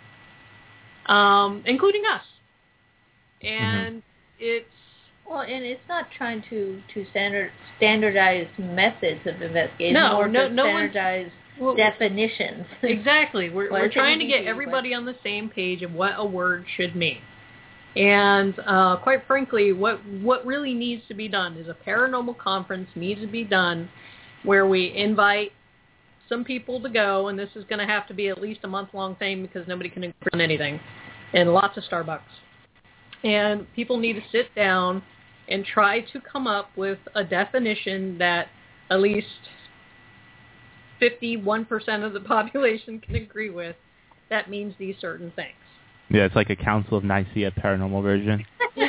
um, including us. And Mm-hmm. it's Well, and it's not trying to to standard standardize methods of investigation. No, more no- to no one's- standardize well, definitions. exactly. We're, Well, we're it's trying to easy get to, everybody on the same page of what a word should mean. And uh, quite frankly, what what really needs to be done is a paranormal conference needs to be done where we invite some people to go, and this is going to have to be at least a month-long thing because nobody can agree on anything, and lots of Starbucks. And people need to sit down and try to come up with a definition that at least fifty-one percent of the population can agree with that means these certain things. Yeah, it's like a Council of Nicaea paranormal version.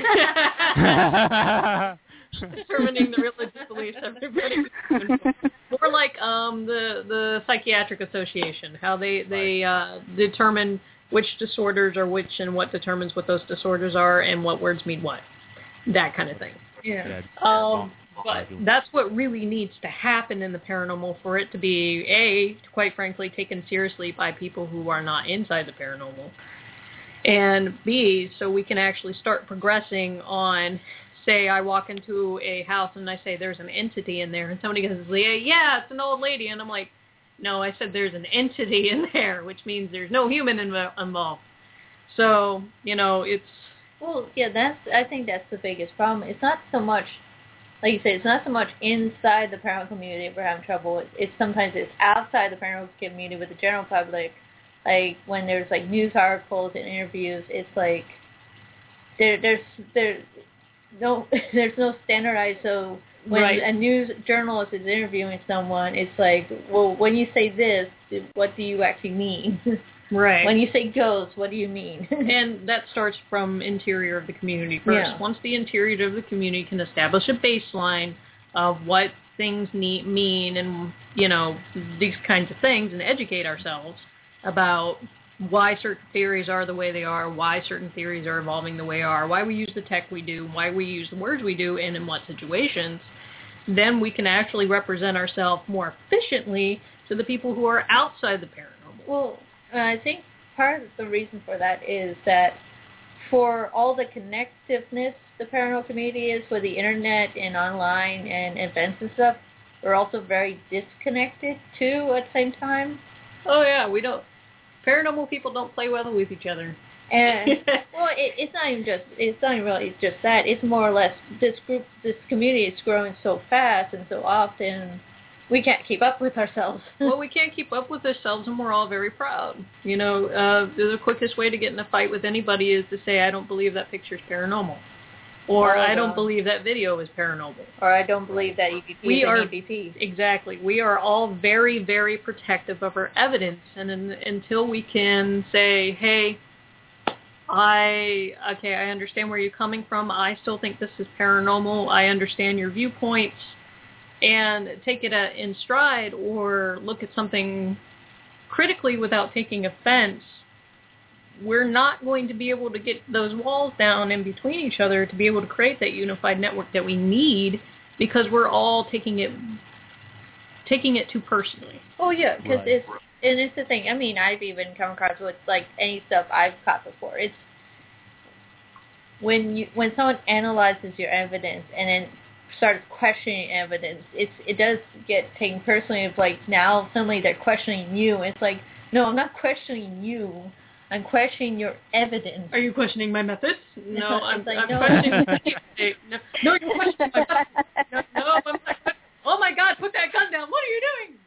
Determining the religious beliefs of everybody. More like um, the the Psychiatric Association, how they they uh, determine which disorders are which and what determines what those disorders are and what words mean what, that kind of thing. Yeah. Um, but that's what really needs to happen in the paranormal for it to be, A, quite frankly, taken seriously by people who are not inside the paranormal, and B, so we can actually start progressing on, say I walk into a house and I say there's an entity in there, and somebody goes, yeah, it's an old lady, and I'm like, no, I said there's an entity in there, which means there's no human inv- involved. So, you know, it's... Well, yeah, that's. I think that's the biggest problem. It's not so much, like you said, it's not so much inside the paranormal community we're having trouble. It's, it's sometimes it's outside the paranormal community with the general public like when there's like news articles and interviews, it's like there there's there no there's no standardized. So when right. a news journalist is interviewing someone, it's like, well, when you say this, what do you actually mean? Right. When you say ghost, what do you mean? And that starts from interior of the community first. Yeah. Once the interior of the community can establish a baseline of what things need, mean and, you know, these kinds of things, and educate ourselves about why certain theories are the way they are, why certain theories are evolving the way they are, why we use the tech we do, why we use the words we do, and in what situations, then we can actually represent ourselves more efficiently to the people who are outside the paranormal. Well, I think part of the reason for that is that for all the connectiveness the paranormal community is with the internet and online and events and stuff, we're also very disconnected too at the same time. Oh yeah, we don't. Paranormal people don't play well with each other. And well, it, it's not even just it's not even really just that. It's more or less this group, this community is growing so fast and so often. We can't keep up with ourselves. Well, we can't keep up with ourselves, and we're all very proud. You know, uh, the quickest way to get in a fight with anybody is to say, I don't believe that picture's paranormal. Or, oh, I don't no. believe that video is paranormal. Or, I don't believe that E V P we is are, an E V P. Exactly. We are all very, very protective of our evidence. And in, until we can say, hey, I, okay, I understand where you're coming from. I still think this is paranormal. I understand your viewpoints. And take it in stride or look at something critically without taking offense, we're not going to be able to get those walls down in between each other to be able to create that unified network that we need, because we're all taking it taking it too personally. Oh, yeah, because Right. it's, and it's the thing, I mean, I've even come across with, like, any stuff I've caught before. It's when you when someone analyzes your evidence and then starts questioning evidence, it's it does get taken personally. It's like now suddenly they're questioning you. It's like, no, I'm not questioning you. I'm questioning your evidence. Are you questioning my methods? No, I'm, like, I'm no. questioning. no, no, you're questioning my methods. No, no, I'm not. Oh my God! Put that gun down. What are you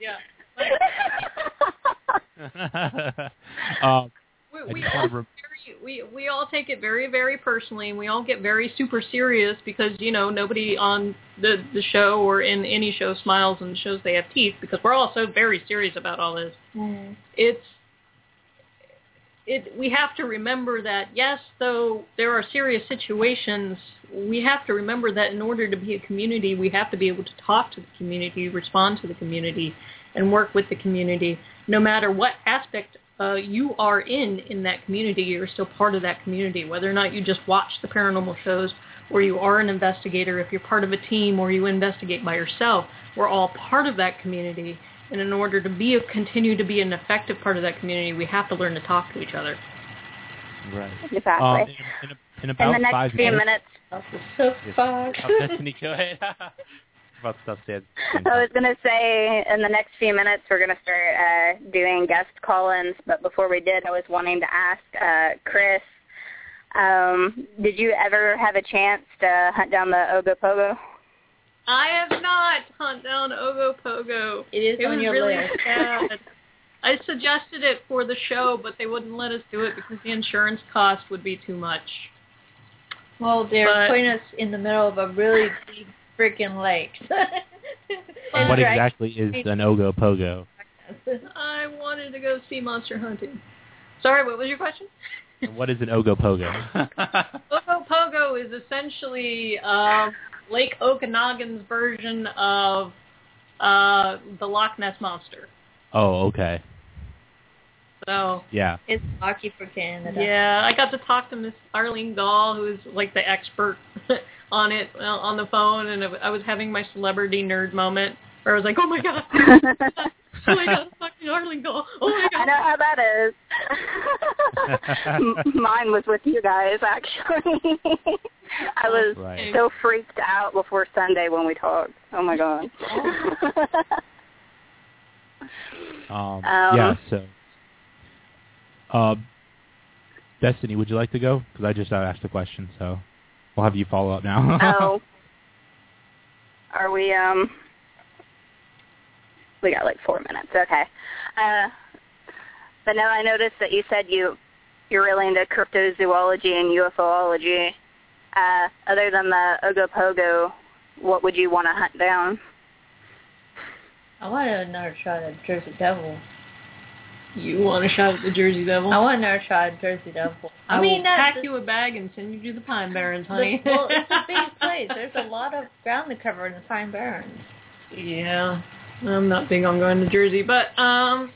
doing? Yeah. um, We, I we just all wanna re- very, we we all take it very, very personally, and we all get very super serious because, you know, nobody on the the show or in any show smiles and shows they have teeth, because we're all so very serious about all this. Mm. It's it we have to remember that, yes, though there are serious situations, we have to remember that in order to be a community, we have to be able to talk to the community, respond to the community, and work with the community, no matter what aspect Uh, you are in in that community. You're still part of that community, whether or not you just watch the paranormal shows or you are an investigator. If you're part of a team or you investigate by yourself, we're all part of that community, and in order to be a, continue to be an effective part of that community, we have to learn to talk to each other. right. Exactly. Um, in, in, a, in about In the next five few minutes. minutes, So Yes. far. Oh, Destiny, go ahead. About stuff said. I was going to say in the next few minutes we're going to start uh, doing guest call-ins, but before we did, I was wanting to ask uh, Chris, um, did you ever have a chance to hunt down the Ogopogo? I have not hunt down Ogopogo. It is It on was your really list. sad. I suggested it for the show, but they wouldn't let us do it because the insurance cost would be too much. Well, they're But- putting us in the middle of a really big freaking lake. But- What Right. exactly is an Ogopogo? I wanted to go see monster hunting. Sorry, what was your question? And what is an Ogopogo? Ogopogo is essentially uh, Lake Okanagan's version of uh, the Loch Ness Monster. Oh, okay. So, Yeah. It's hockey for Canada. yeah, I got to talk to Miss Arlene Gall, who's like the expert on it, uh, on the phone, and I was having my celebrity nerd moment where I was like, oh my God, oh my God, fucking Arlene Gall, oh my I God. know how that is. M- Mine was with you guys, actually. I was Right. so freaked out before Sunday when we talked. Oh, my God. Um, Um, yeah, so. Uh, Destiny, would you like to go? Because I just uh, asked a question, so we'll have you follow up now. Oh. Are we, um... We got like four minutes. Okay. Uh, But no, I noticed that you said you, you're really into cryptozoology and UFOlogy. Uh, other than the Ogopogo, what would you want to hunt down? I want another shot at Jersey Devil. You want a shot at the Jersey Devil? I want another shot at Jersey Devil. I, I mean, will pack you a bag and send you to the Pine Barrens, honey. The, well, it's a big place. There's a lot of ground to cover in the Pine Barrens. Yeah, I'm not big on going to Jersey, but um,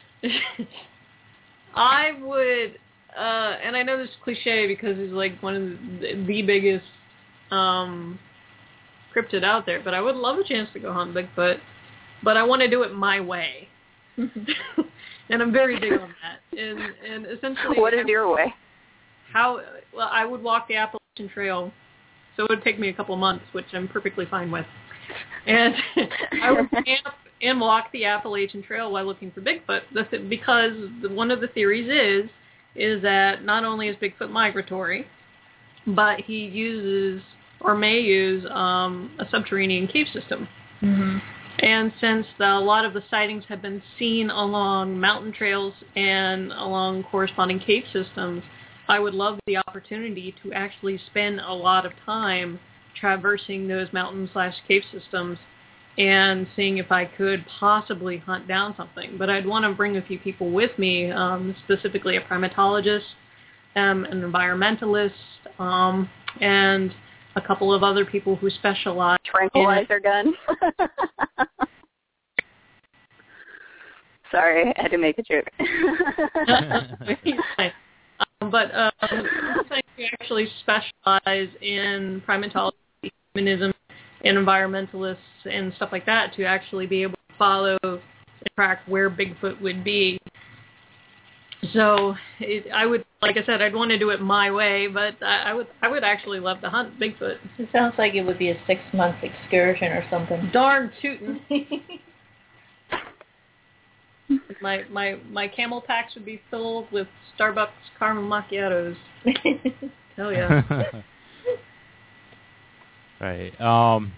I would, uh, and I know this is cliche because he's like one of the, the biggest um, cryptid out there, but I would love a chance to go hunt Bigfoot, but I want to do it my way. And I'm very big on that. And and essentially, what is your way? How well I would walk the Appalachian Trail, so it would take me a couple months, which I'm perfectly fine with. And I would camp and walk the Appalachian Trail while looking for Bigfoot, because the, one of the theories is is that not only is Bigfoot migratory, but he uses or may use um, a subterranean cave system. Mm-hmm. And since the, a lot of the sightings have been seen along mountain trails and along corresponding cave systems, I would love the opportunity to actually spend a lot of time traversing those mountain slash cave systems and seeing if I could possibly hunt down something. But I'd want to bring a few people with me, um, specifically a primatologist, um, an environmentalist, um, and a couple of other people who specialize tranquilizer gun. Sorry, I had to make a joke. um, but um, we actually specialize in primatology, humanism, and environmentalists and stuff like that to actually be able to follow and track where Bigfoot would be. So it, I would, like I said, I'd want to do it my way, but I, I would, I would actually love to hunt Bigfoot. It sounds like it would be a six-month excursion or something. Darn tootin'. my my my camel packs would be filled with Starbucks caramel macchiatos. Hell yeah. Right. Um.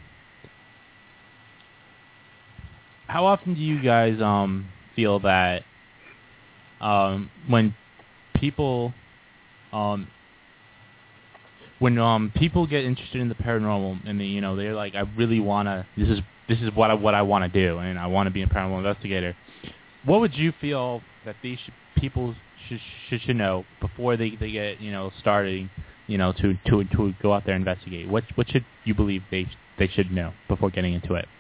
How often do you guys um feel that um when people um when um people get interested in the paranormal and they, you know, they're like, I really wanna this is this is what I what I want to do and I want to be a paranormal investigator. What would you feel that these should, people should, should should know before they, they get, you know, starting, you know, to, to to go out there and investigate? What what should you believe they they should know before getting into it?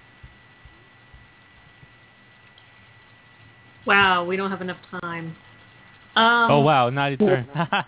Wow, we don't have enough time. Um, oh wow, not either.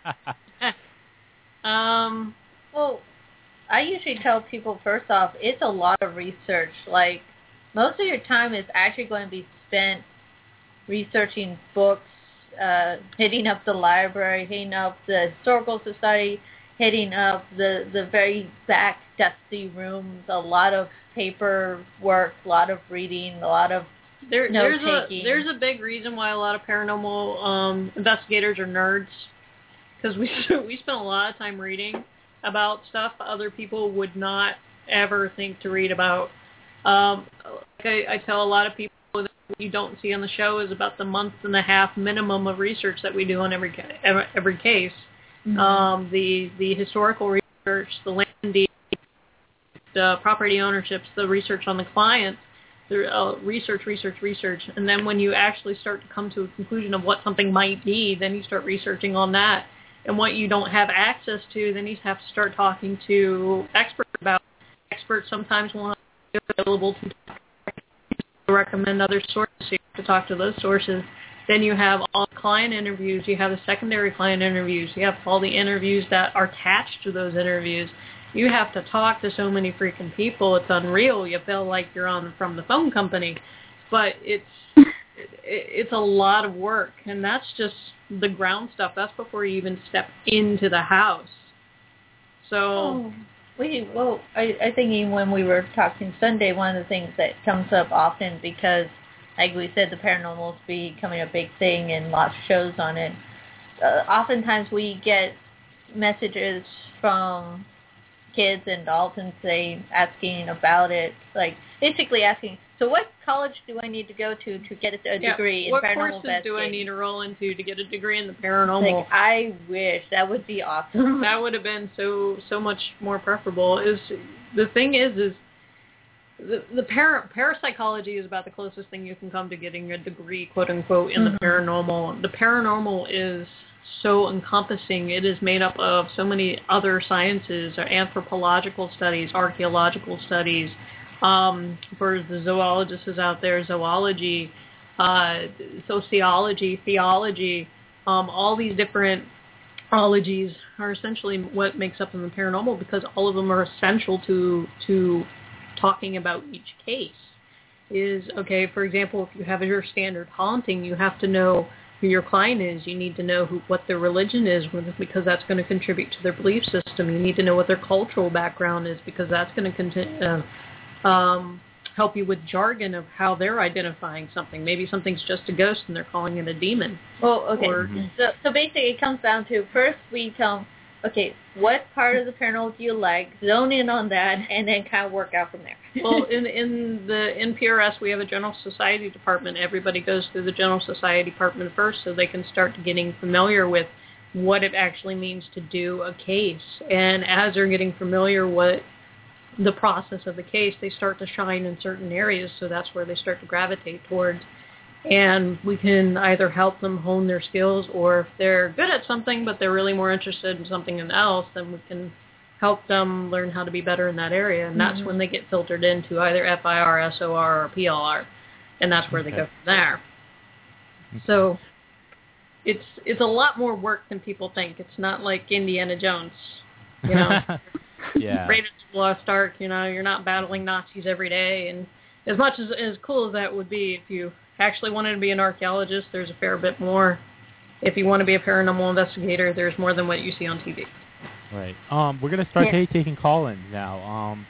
um. Well, I usually tell people first off, it's a lot of research. Like, most of your time is actually going to be spent researching books, uh, hitting up the library, hitting up the historical society, hitting up the, the very back dusty rooms, a lot of paperwork, a lot of reading, a lot of there, there's note-taking. a there's a big reason why a lot of paranormal um, investigators are nerds, because we we spend a lot of time reading about stuff other people would not ever think to read about. Um, like I, I tell a lot of people that what you don't see on the show is about the month and a half minimum of research that we do on every every, every case. Mm-hmm. Um, the the historical research, the land deeds, the property ownerships, the research on the clients, the uh, research, research, research, and then when you actually start to come to a conclusion of what something might be, then you start researching on that. And what you don't have access to, then you have to start talking to experts about. Experts sometimes won't be available to recommend other sources. So you have to talk to those sources. Then you have all the client interviews. You have the secondary client interviews. You have all the interviews that are attached to those interviews. You have to talk to so many freaking people. It's unreal. You feel like you're on from the phone company. But it's it's a lot of work, and that's just the ground stuff. That's before you even step into the house. So, oh, we well, I, I think even when we were talking Sunday, one of the things that comes up often, because, like we said, the paranormal is becoming a big thing and lots of shows on it. Uh, oftentimes we get messages from kids and adults and say asking about it, like basically asking, So what college do I need to go to to get a yeah. degree in what paranormal courses investigating? do I need to roll into to get a degree in the paranormal? Like, I wish. That would be awesome. That would have been so so much more preferable. Is the thing is is the the para, parapsychology is about the closest thing you can come to getting a degree, quote unquote, in mm-hmm. the paranormal. The paranormal is so encompassing. It is made up of so many other sciences, anthropological studies, archaeological studies. Um, for the zoologists out there, zoology, uh, sociology, theology, um, all these different ologies are essentially what makes up in the paranormal, because all of them are essential to to talking about each case. Is, okay, for example, if you have your standard haunting, you have to know who your client is. You need to know who, what their religion is, because that's going to contribute to their belief system. You need to know what their cultural background is, because that's going to continue. Uh, Um, help you with jargon of how they're identifying something. Maybe something's just a ghost and they're calling it a demon. Well, okay. Or, mm-hmm. So, so basically it comes down to, first we tell them, okay, what part of the paranormal do you like? Zone in on that, and then kind of work out from there. Well, in in the in P R S we have a General Society department. Everybody goes through the General Society department first, so they can start getting familiar with what it actually means to do a case. And as they're getting familiar with the process of the case, they start to shine in certain areas, so that's where they start to gravitate towards. And we can either help them hone their skills, or if they're good at something but they're really more interested in something else, then we can help them learn how to be better in that area. And that's mm-hmm. when they get filtered into either F I R, S O R, or P L R, and that's where okay. they go from there. Okay. So it's it's a lot more work than people think. It's not like Indiana Jones, you know. Yeah. Raiders of the Lost Ark, you know, you're not battling Nazis every day. And as much as as cool as that would be, if you actually wanted to be an archaeologist, there's a fair bit more. If you want to be a paranormal investigator, there's more than what you see on T V. Right. Um, we're gonna start yeah. taking call-ins now. Um,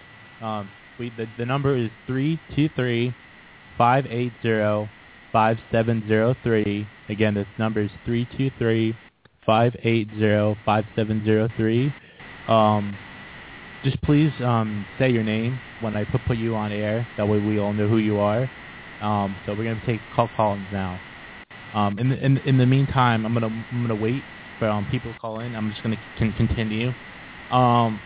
um, we the the number is three two three five eight zero five seven zero three. Again, this number is three two three five eight zero five seven zero three. Um, just please um, say your name when I put, put you on air. That way we all know who you are. Um, so we're going to take call call-ins now. Um, in, the, in, in the meantime, I'm going to I'm gonna wait for um, people to call in. I'm just going to con- continue. Um,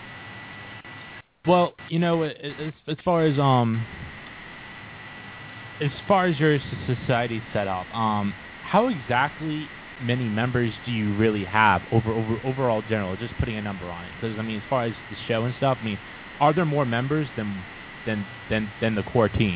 well, you know, as, as far as um, as far as your society set up, um, how exactly many members do you really have over over overall general, just putting a number on it? Because I mean, as far as the show and stuff, I mean, are there more members than than than than the core team?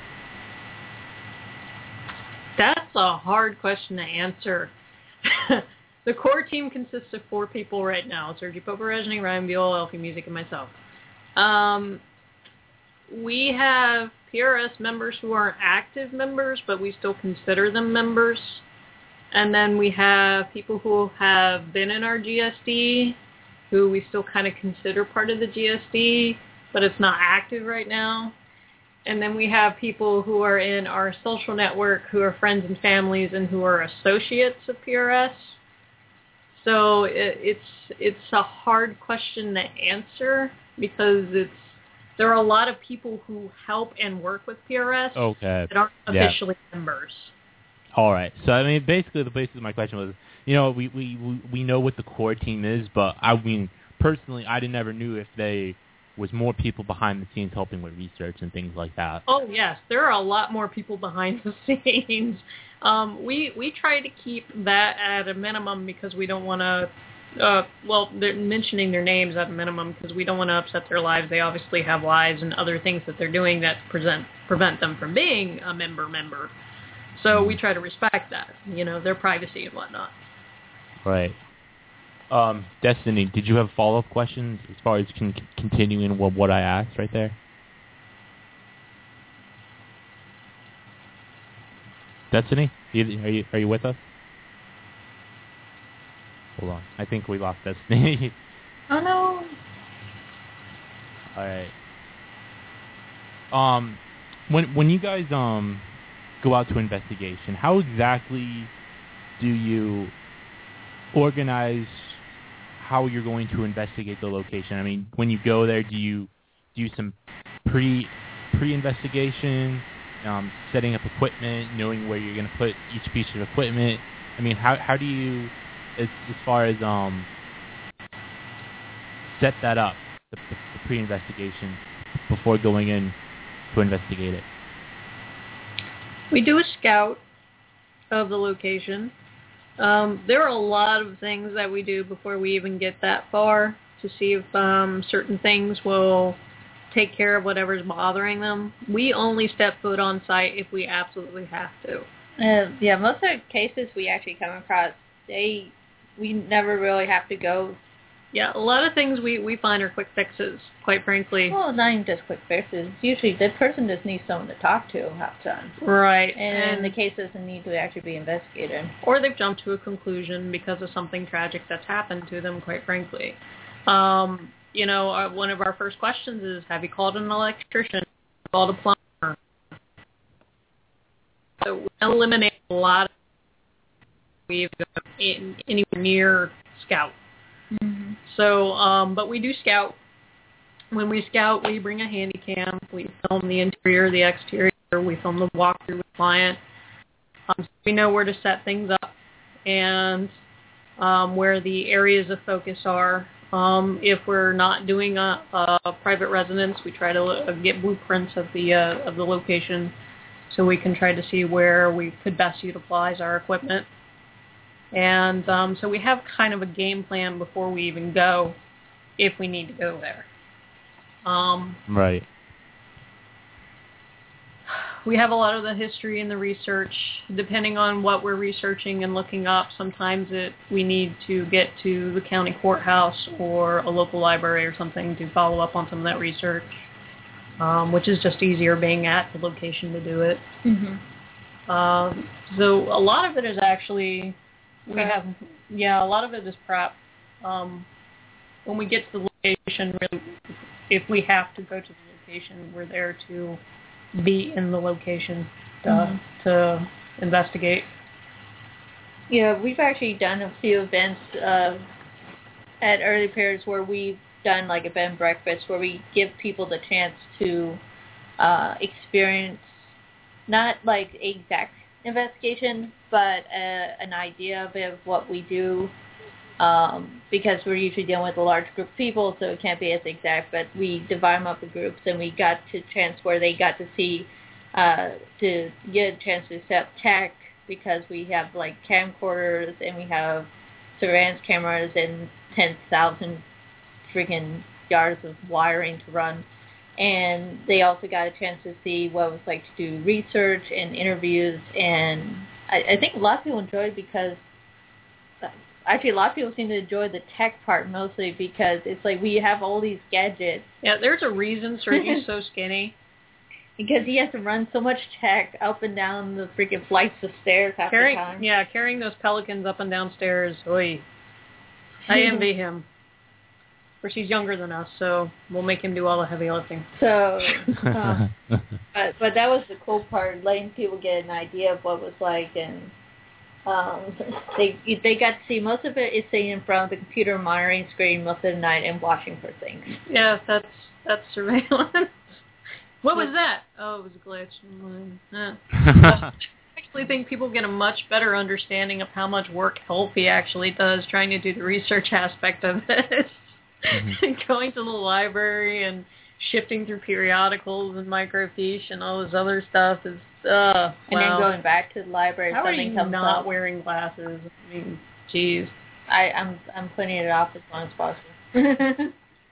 That's a hard question to answer. The core team consists of four people right now: Sergey Poporezhny, Ryan Buell, Elfie Music, and myself. Um, we have P R S members who aren't active members, but we still consider them members. And then we have people who have been in our G S D, who we still kind of consider part of the G S D, but it's not active right now. And then we have people who are in our social network, who are friends and families, and who are associates of P R S. So it, it's it's a hard question to answer, because it's there are a lot of people who help and work with P R S okay. that aren't yeah. officially members. All right. So, I mean, basically the basis of my question was, you know, we, we, we know what the core team is, but I mean, personally, I never knew if they was more people behind the scenes helping with research and things like that. Oh, yes. There are a lot more people behind the scenes. Um, we, we try to keep that at a minimum, because we don't want to, uh, well, they're mentioning their names at a minimum, because we don't want to upset their lives. They obviously have lives and other things that they're doing that present, prevent them from being a member member. So we try to respect that, you know, their privacy and whatnot. Right. Um, Destiny, did you have follow-up questions as far as con- continuing what, what I asked right there? Destiny, are you are you with us? Hold on, I think we lost Destiny. Oh no. All right. Um, when when you guys um. go out to investigation, how exactly do you organize how you're going to investigate the location? I mean, when you go there, do you do some pre pre-investigation, um, setting up equipment, knowing where you're going to put each piece of equipment? I mean, how how do you, as as far as um, set that up, the, the, the pre-investigation, before going in to investigate it? We do a scout of the location. Um, there are a lot of things that we do before we even get that far to see if um, certain things will take care of whatever's bothering them. We only step foot on site if we absolutely have to. Uh, yeah, most of the cases we actually come across, they we never really have to go. Yeah, a lot of things we, we find are quick fixes, quite frankly. Well, not even just quick fixes. Usually the person just needs someone to talk to half the time. Right. And, and the case doesn't need to actually be investigated. Or they've jumped to a conclusion because of something tragic that's happened to them, quite frankly. Um, you know, uh, one of our first questions is, have you called an electrician? Called a plumber? So we eliminate a lot of we've in, anywhere near scout. Mm-hmm. So, um, but we do scout. When we scout, we bring a handy cam. We film the interior, the exterior. We film the walkthrough with the client. Um, so we know where to set things up and um, where the areas of focus are. Um, if we're not doing a, a private residence, we try to uh, get blueprints of the uh, of the location so we can try to see where we could best utilize our equipment. And um, so we have kind of a game plan before we even go, if we need to go there. Um, right. We have a lot of the history and the research. Depending on what we're researching and looking up, sometimes it we need to get to the county courthouse or a local library or something to follow up on some of that research, um, which is just easier being at the location to do it. Mm-hmm. Um, so a lot of it is actually... We have, yeah, a lot of it is prep. Um, when we get to the location, really, if we have to go to the location, we're there to be in the location to, mm-hmm. to investigate. Yeah, we've actually done a few events uh, at early periods where we've done like a bed and breakfast where we give people the chance to uh, experience not like exact investigation, but uh, an idea of it, what we do, um, because we're usually dealing with a large group of people, so it can't be as exact, but we divide them up in groups, and we got to a chance where they got to see, uh, to get a chance to set up tech, because we have like camcorders, and we have surveillance cameras, and ten thousand freaking yards of wiring to run. And they also got a chance to see what it was like to do research and interviews. And I, I think a lot of people enjoyed it because, actually a lot of people seem to enjoy the tech part mostly because it's like we have all these gadgets. Yeah, there's a reason Sergey's so skinny. Because he has to run so much tech up and down the freaking flights of stairs half carrying, the time. Yeah, carrying those pelicans up and down stairs. Oy. I envy him. Of course, he's younger than us, so we'll make him do all the heavy lifting. So, um, but but that was the cool part, letting people get an idea of what it was like, and um, they they got to see most of it is sitting in front of the computer monitoring screen most of the night and watching for things. Yeah, that's that's surveillance. What was that? Oh, it was a glitch. Yeah. I actually think people get a much better understanding of how much work Elfie actually does trying to do the research aspect of it. Mm-hmm. Going to the library and shifting through periodicals and microfiche and all this other stuff is uh and wow. then going back to the library. How are something you comes not up. wearing glasses? I mean, geez. I, I'm I'm putting it off as long as possible.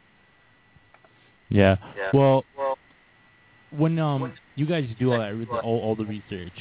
yeah. yeah. Well, well, when um when you guys do all that all, all the research,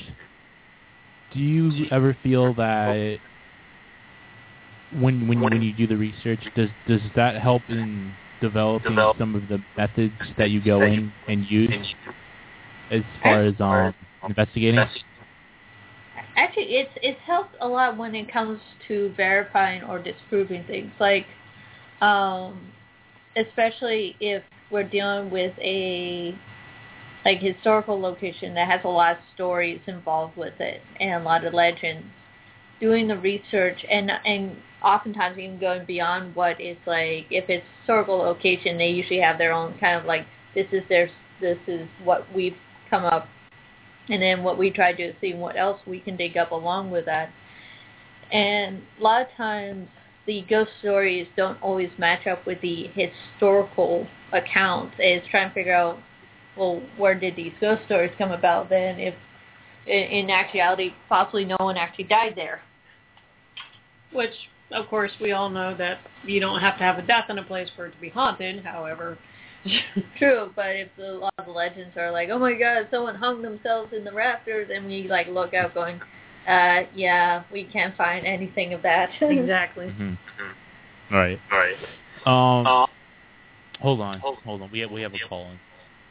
do you ever feel that when when when you do the research, does does that help in developing Develop. some of the methods that you go in and use as far as um investigating? Actually, it's it's helped a lot when it comes to verifying or disproving things. Like, um, especially if we're dealing with a like historical location that has a lot of stories involved with it and a lot of legends. Doing the research and and oftentimes even going beyond what is like, if it's historical location, they usually have their own kind of like, this is their this is what we've come up, and then what we try to see what else we can dig up along with that. And a lot of times the ghost stories don't always match up with the historical accounts. It's trying to figure out, well, where did these ghost stories come about then, if in actuality possibly no one actually died there. Which, of course, we all know that you don't have to have a death in a place for it to be haunted, however. True, but if the, a lot of the legends are like, oh my god, someone hung themselves in the rafters, and we like look out going, uh, yeah, we can't find anything of that. Exactly. Mm-hmm. All right. All right. Um, Uh, hold on, hold on. We have we have a call in.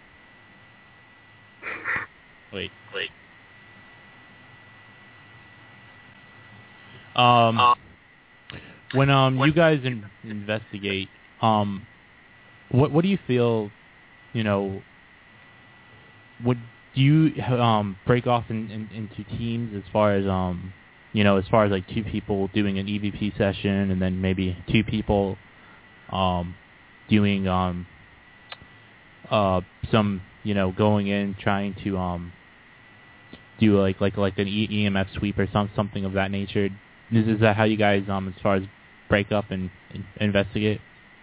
Wait, wait. Um, Uh, when um you guys in, investigate, um, what what do you feel, you know, would do you um break off in, in, into teams as far as um you know as far as like two people doing an E V P session and then maybe two people um doing um uh some you know going in trying to um do like like like an E M F sweep or some something of that nature? Is, is that how you guys um as far as break up and, and investigate?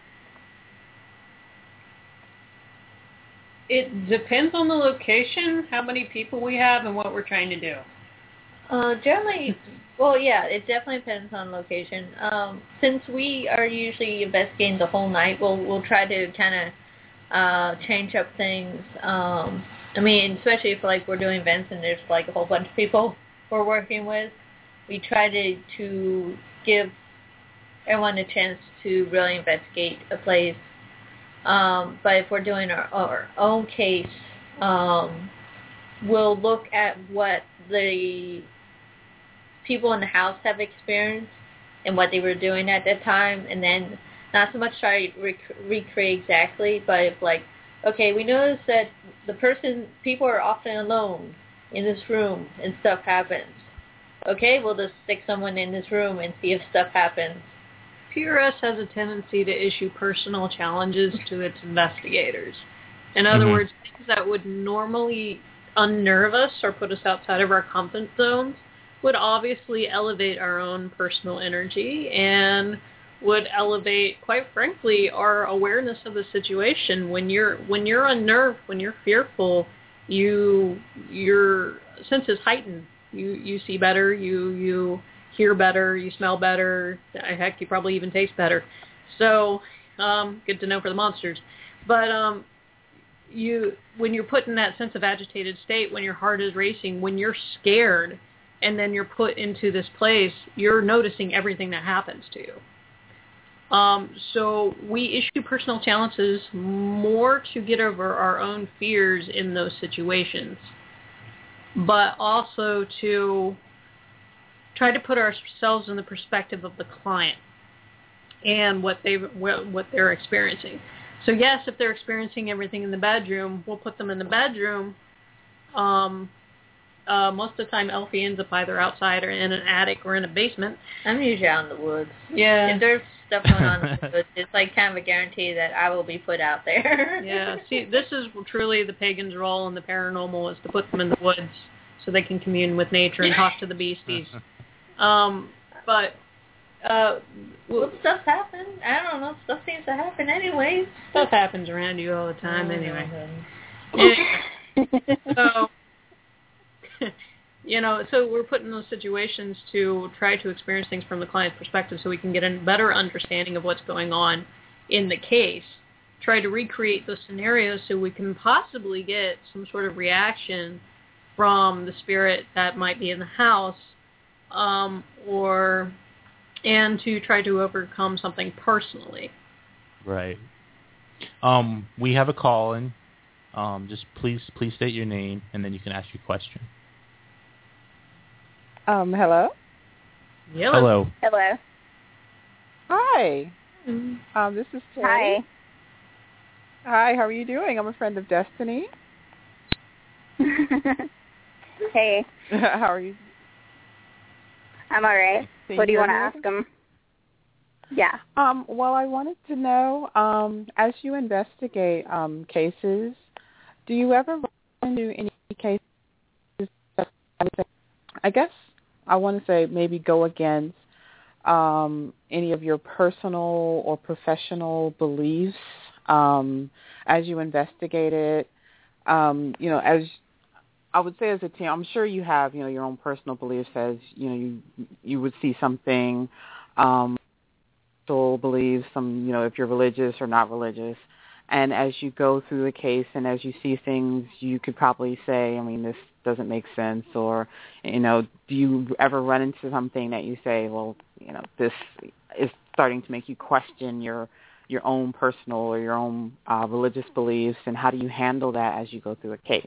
It depends on the location, how many people we have, and what we're trying to do. Uh, generally, well, yeah, it definitely depends on location. Um, since we are usually investigating the whole night, we'll we'll try to kind of uh, change up things. Um, I mean, especially if like we're doing events and there's like a whole bunch of people we're working with, we try to to give everyone a chance to really investigate a place. Um, but if we're doing our, our own case, um, we'll look at what the people in the house have experienced and what they were doing at that time, and then not so much try to rec- recreate exactly, but if like, okay, we noticed that the person, people are often alone in this room and stuff happens. Okay, we'll just stick someone in this room and see if stuff happens. P R S has a tendency to issue personal challenges to its investigators. In other Mm-hmm. words, things that would normally unnerve us or put us outside of our comfort zones would obviously elevate our own personal energy and would elevate, quite frankly, our awareness of the situation. When you're when you're unnerved, when you're fearful, you your senses heighten. You you see better. You you. hear better, you smell better, heck, you probably even taste better. So, um, good to know for the monsters. But um, you, when you're put in that sense of agitated state, when your heart is racing, when you're scared, and then you're put into this place, you're noticing everything that happens to you. Um, so we issue personal challenges more to get over our own fears in those situations, but also to try to put ourselves in the perspective of the client and what they what they're experiencing. So yes, if they're experiencing everything in the bedroom, we'll put them in the bedroom. Um, uh, most of the time, Elfie ends up either outside or in an attic or in a basement. I'm usually out in the woods. Yeah. If there's stuff going on in the woods, it's like kind of a guarantee that I will be put out there. Yeah. See, this is truly the pagan's role in the paranormal, is to put them in the woods so they can commune with nature and talk to the beasties. Um, but, uh, well, stuff happens. I don't know. Stuff seems to happen anyways. Stuff happens around you all the time oh, anyway. No. So, you know, so we're put in those situations to try to experience things from the client's perspective so we can get a better understanding of what's going on in the case. Try to recreate those scenarios so we can possibly get some sort of reaction from the spirit that might be in the house. Um, or, and to try to overcome something personally. Right. Um, we have a call in. Um, just please, please state your name, and then you can ask your question. Um, hello? Hello. Hello. Hello. Hi. Mm-hmm. Um, this is Terry. Hi. Hi, how are you doing? I'm a friend of Destiny. Hey. How are you? I'm all right. Can What do you want to hear me? ask them? Yeah. Um, well, I wanted to know, um, as you investigate um, cases, do you ever run into any cases that I would say, I guess I want to say maybe go against um, any of your personal or professional beliefs um, as you investigate it? Um, you know, as I would say as a team, I'm sure you have, you know, your own personal beliefs as, you know, you you would see something, um, soul beliefs, some, you know, if you're religious or not religious. And as you go through the case and as you see things, you could probably say, I mean, this doesn't make sense, or, you know, do you ever run into something that you say, well, you know, this is starting to make you question your your own personal or your own uh, religious beliefs, and how do you handle that as you go through a case?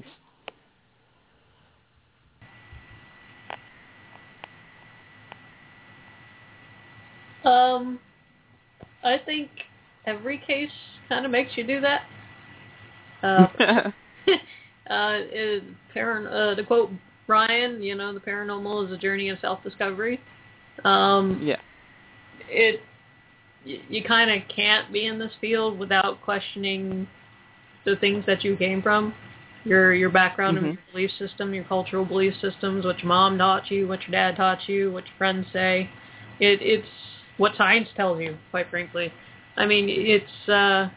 Um, I think every case kind of makes you do that. Uh, uh, it, paran- uh, to quote Brian, you know, the paranormal is a journey of self-discovery. Um, yeah. It you, you kind of can't be in this field without questioning the things that you came from, your your background mm-hmm. and your belief system, your cultural belief systems, what your mom taught you, what your dad taught you, what your friends say. It it's what science tells you, quite frankly. I mean, it's uh,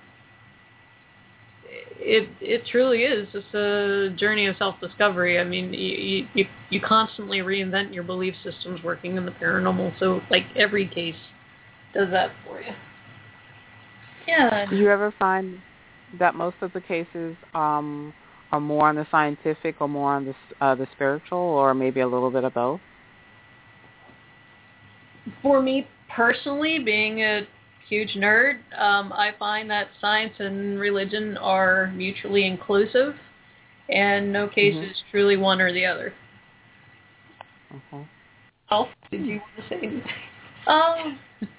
it it truly is. It's a journey of self-discovery. I mean, you you you constantly reinvent your belief systems working in the paranormal. So, like, every case does that for you. Yeah. Do you ever find that most of the cases um, are more on the scientific or more on the uh, the spiritual, or maybe a little bit of both? For me personally, being a huge nerd, um, I find that science and religion are mutually inclusive, and no case mm-hmm. is truly one or the other. Okay. Alf, did you want to say anything? Um.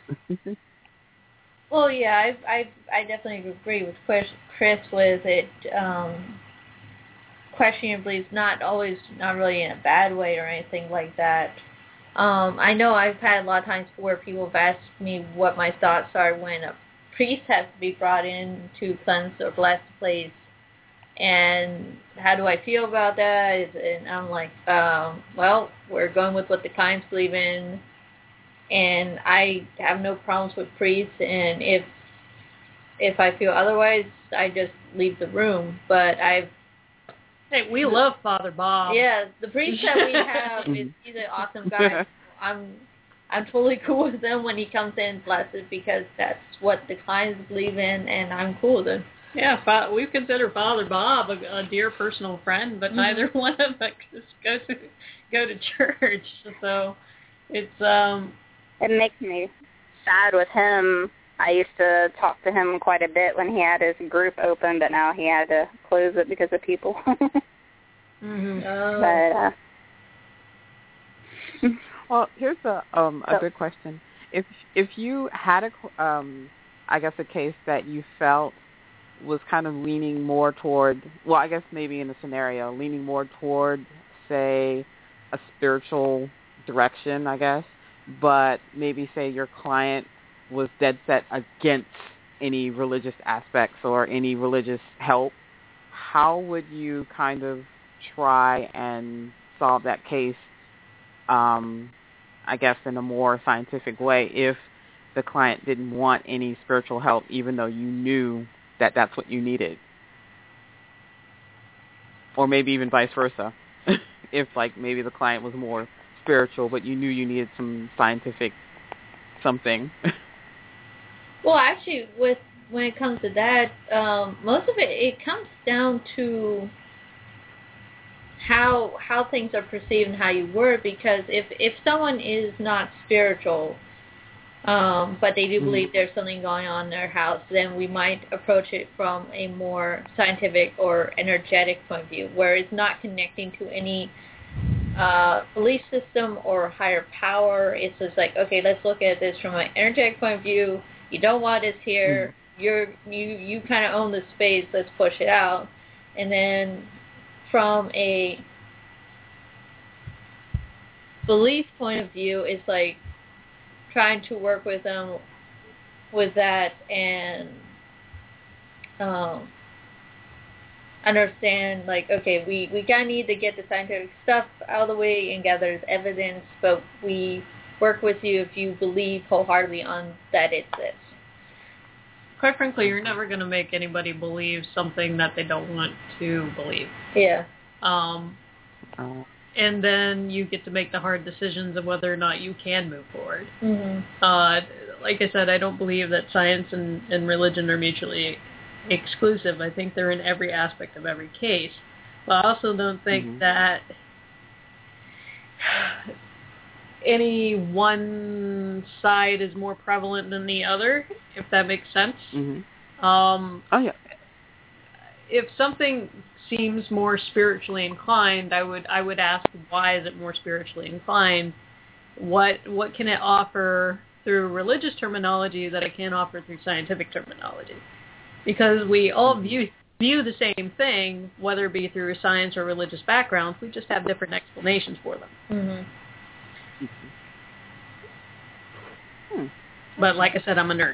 Well, yeah, I I I definitely agree with Chris, Chris with it. Um, questioning your beliefs, not always, not really in a bad way or anything like that. Um, I know I've had a lot of times where people have asked me what my thoughts are when a priest has to be brought in to cleanse or bless the place, and how do I feel about that? And I'm like, um, well, we're going with what the clients believe in, and I have no problems with priests, and if if I feel otherwise, I just leave the room. But I've Hey, we love Father Bob. Yeah, the priest that we have is he's an awesome guy. I'm I'm totally cool with him when he comes in and blesses, because that's what the clients believe in, and I'm cool with it. Yeah, fa- we consider Father Bob a, a dear personal friend, but mm-hmm. neither one of us go to go to church. So it's um. It makes me sad with him. I used to talk to him quite a bit when he had his group open, but now he had to close it because of people. mm-hmm. oh. But, uh, well, here's a um a so, good question. If if you had a um I guess a case that you felt was kind of leaning more toward, well, I guess maybe in a scenario leaning more toward, say, a spiritual direction, I guess, but maybe say your client was dead set against any religious aspects or any religious help, how would you kind of try and solve that case, um, I guess, in a more scientific way if the client didn't want any spiritual help, even though you knew that that's what you needed? Or maybe even vice versa. If, like, maybe the client was more spiritual, but you knew you needed some scientific something. Well, actually, with when it comes to that, um, most of it it comes down to how how things are perceived and how you word. Because if if someone is not spiritual, um, but they do mm-hmm. believe there's something going on in their house, then we might approach it from a more scientific or energetic point of view, where it's not connecting to any uh, belief system or higher power. It's just like, okay, let's look at this from an energetic point of view. You don't want this here. Mm. You're you you kind of own the space. Let's push it out. And then from a belief point of view, it's like trying to work with them with that and um, understand, like, okay, we, we kind of need to get the scientific stuff out of the way and gather the evidence, but we work with you if you believe wholeheartedly on that it's this. Quite frankly, you're never going to make anybody believe something that they don't want to believe. Yeah. Um, Oh. and then you get to make the hard decisions of whether or not you can move forward. Mm-hmm. Uh, like I said, I don't believe that science and, and religion are mutually exclusive. I think they're in every aspect of every case. But I also don't think Mm-hmm. that any one side is more prevalent than the other, if that makes sense. Mm-hmm. Um, Oh, yeah. if something seems more spiritually inclined, I would I would ask, why is it more spiritually inclined? What what can it offer through religious terminology that it can't offer through scientific terminology? Because we all view view the same thing, whether it be through science or religious backgrounds. We just have different explanations for them. Mm-hmm. Hmm. But like I said, I'm a nerd.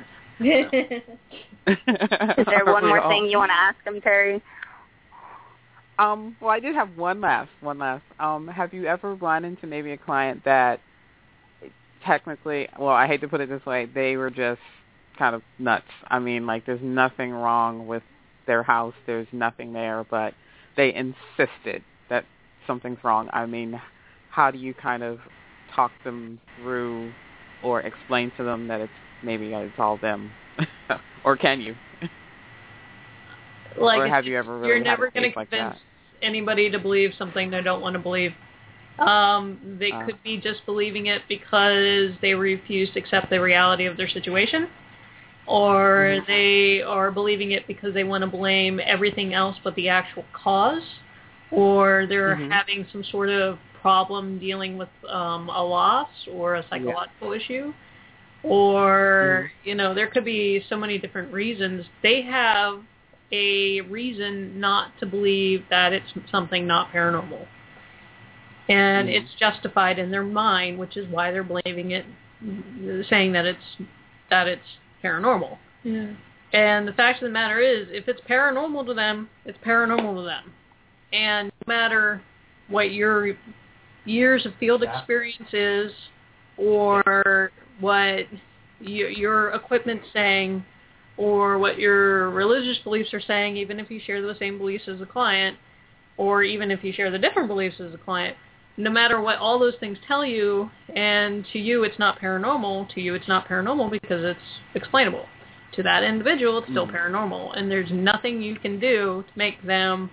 Is there one more We're thing all- you want to ask him, Terry? Um, well, I did have one last, one last. Um, have you ever run into maybe a client that technically, well, I hate to put it this way, they were just kind of nuts. I mean, like, there's nothing wrong with their house. There's nothing there, but they insisted that something's wrong. I mean, how do you kind of talk them through or explain to them that it's maybe it's all them? Or can you? Like, Or have you ever really you're had never a going case to like convince that? anybody to believe something they don't want to believe. Um, they Uh. could be just believing it because they refuse to accept the reality of their situation, or Mhm. they are believing it because they want to blame everything else but the actual cause, or they're Mhm. having some sort of problem dealing with um, a loss or a psychological issue, or, Mhm. you know, there could be so many different reasons. They have a reason not to believe that it's something not paranormal. And Mhm. it's justified in their mind, which is why they're blaming it, saying that it's that it's paranormal. Yeah. And the fact of the matter is, if it's paranormal to them, it's paranormal to them. And no matter what your years of field experience is, or what your, your equipment's saying, or what your religious beliefs are saying, even if you share the same beliefs as a client, or even if you share the different beliefs as a client, no matter what all those things tell you, and to you it's not paranormal, to you it's not paranormal because it's explainable. To that individual, it's still Mm. paranormal, and there's nothing you can do to make them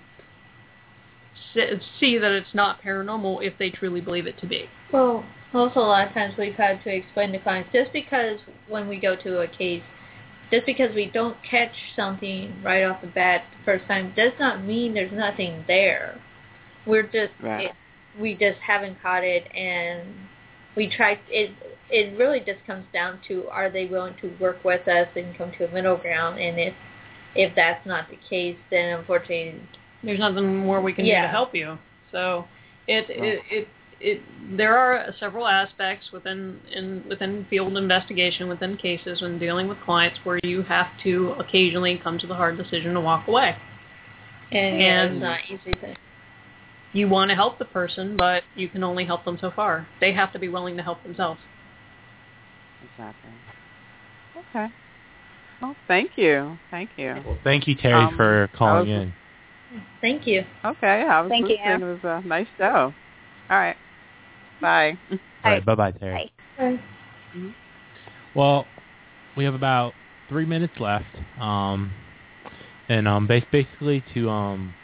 see that it's not paranormal if they truly believe it to be. Well, also a lot of times we've had to explain to clients, just because when we go to a case, just because we don't catch something right off the bat the first time does not mean there's nothing there. We're just, Right. it, we just haven't caught it, and we try, it It really just comes down to, are they willing to work with us and come to a middle ground, and if if that's not the case, then unfortunately, There's nothing more we can do Yeah. to help you. So it Right. it, it it there are several aspects within in within field investigation, within cases when dealing with clients, where you have to occasionally come to the hard decision to walk away. and, yeah, And- it's not easy to. You want to help the person, but you can only help them so far. They have to be willing to help themselves. Exactly. Okay. Well, thank you. Thank you. Well, thank you, Terry, Um, for calling I was- in. Thank you. Okay, I was Thank you. listening. It was a nice show. All right. Bye. All right, bye-bye, Terry. Bye. Bye. Well, we have about three minutes left, um, and um, bas- basically to um,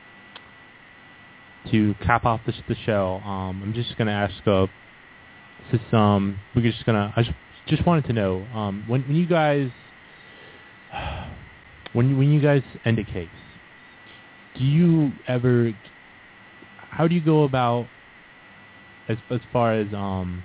to cap off the, the show, um, I'm just gonna ask, uh, since um, we're just gonna, I just, just wanted to know, um, when when you guys, when you, when you guys end a case, do you ever, how do you go about as as far as um.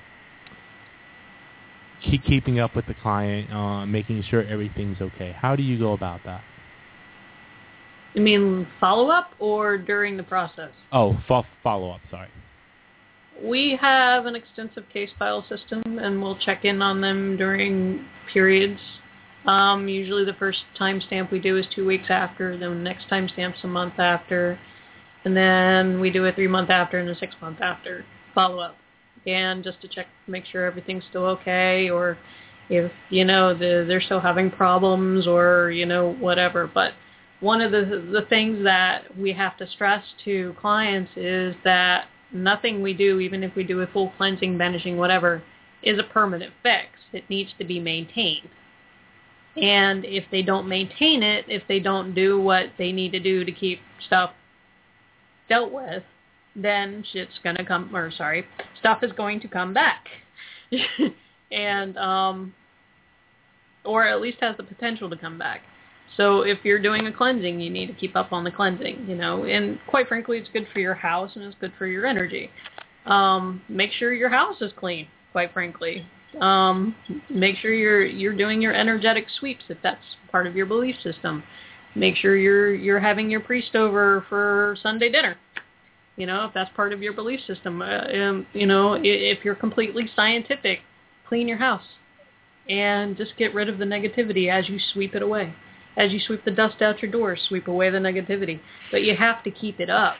keep keeping up with the client, uh, making sure everything's okay? How do you go about that? You mean follow-up or during the process? Oh, fo- follow-up, sorry. We have an extensive case file system, and we'll check in on them during periods Um, usually the first timestamp we do is two weeks after, then the next timestamp's a month after, and then we do a three month after and a six month after follow-up. And just to check, make sure everything's still okay, or if, you know, the, they're still having problems, or, you know, whatever. But one of the the things that we have to stress to clients is that nothing we do, even if we do a full cleansing, banishing, whatever, is a permanent fix. It needs to be maintained. And if they don't maintain it, if they don't do what they need to do to keep stuff dealt with, then shit's going to come, or sorry, stuff is going to come back. and, um, or at least has the potential to come back. So if you're doing a cleansing, you need to keep up on the cleansing, you know, and quite frankly, it's good for your house and it's good for your energy. Um, make sure your house is clean, quite frankly. Um, make sure you're you're doing your energetic sweeps if that's part of your belief system. Make sure you're you're having your priest over for Sunday dinner. You know, if that's part of your belief system. Uh, um, you know, if you're completely scientific, clean your house and just get rid of the negativity as you sweep it away. As you sweep the dust out your door, sweep away the negativity. But you have to keep it up.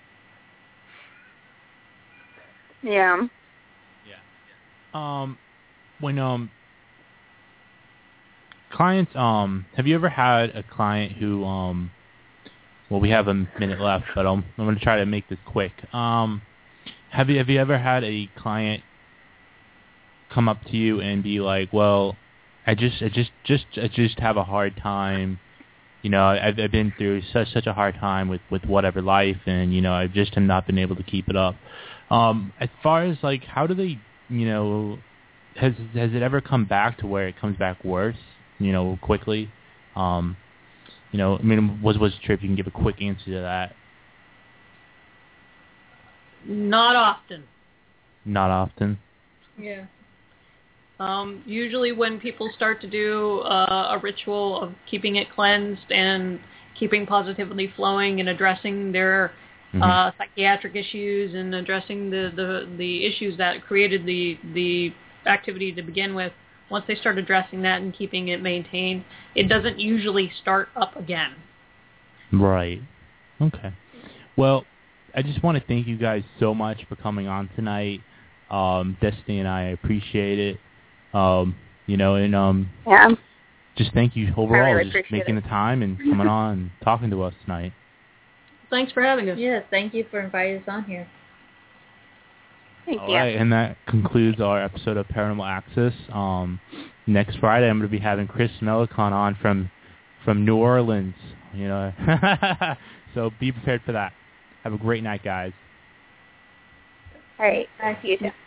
Yeah. Yeah. Um, when um clients um have you ever had a client who um well we have a minute left, but um, I'm going to try to make this quick. Um, have you have you ever had a client come up to you and be like, well, I just, I just, just, I just have a hard time. You know, I've, I've been through such, such a hard time with, with whatever life, and you know, I've just have not been able to keep it up. Um, as far as like, how do they, you know, has has it ever come back to where it comes back worse? You know, quickly. Um, you know, I mean, was was Trip? You can give a quick answer to that. Not often. Not often. Yeah. Um, usually when people start to do uh, a ritual of keeping it cleansed and keeping positivity flowing and addressing their mm-hmm. uh, psychiatric issues and addressing the, the, the issues that created the, the activity to begin with, once they start addressing that and keeping it maintained, it doesn't usually start up again. Right. Okay. Well, I just want to thank you guys so much for coming on tonight. Um, Destiny and I appreciate it. Um, you know, and um, yeah. just thank you overall, really just making it. the time and coming on and talking to us tonight. Thanks for having us. Yes, thank you for inviting us on here. Thank All you. right, and that concludes our episode of Paranormal Access. Um, next Friday, I'm going to be having Chris Melicon on from from New Orleans. You know, so be prepared for that. Have a great night, guys. All right. Bye. You too.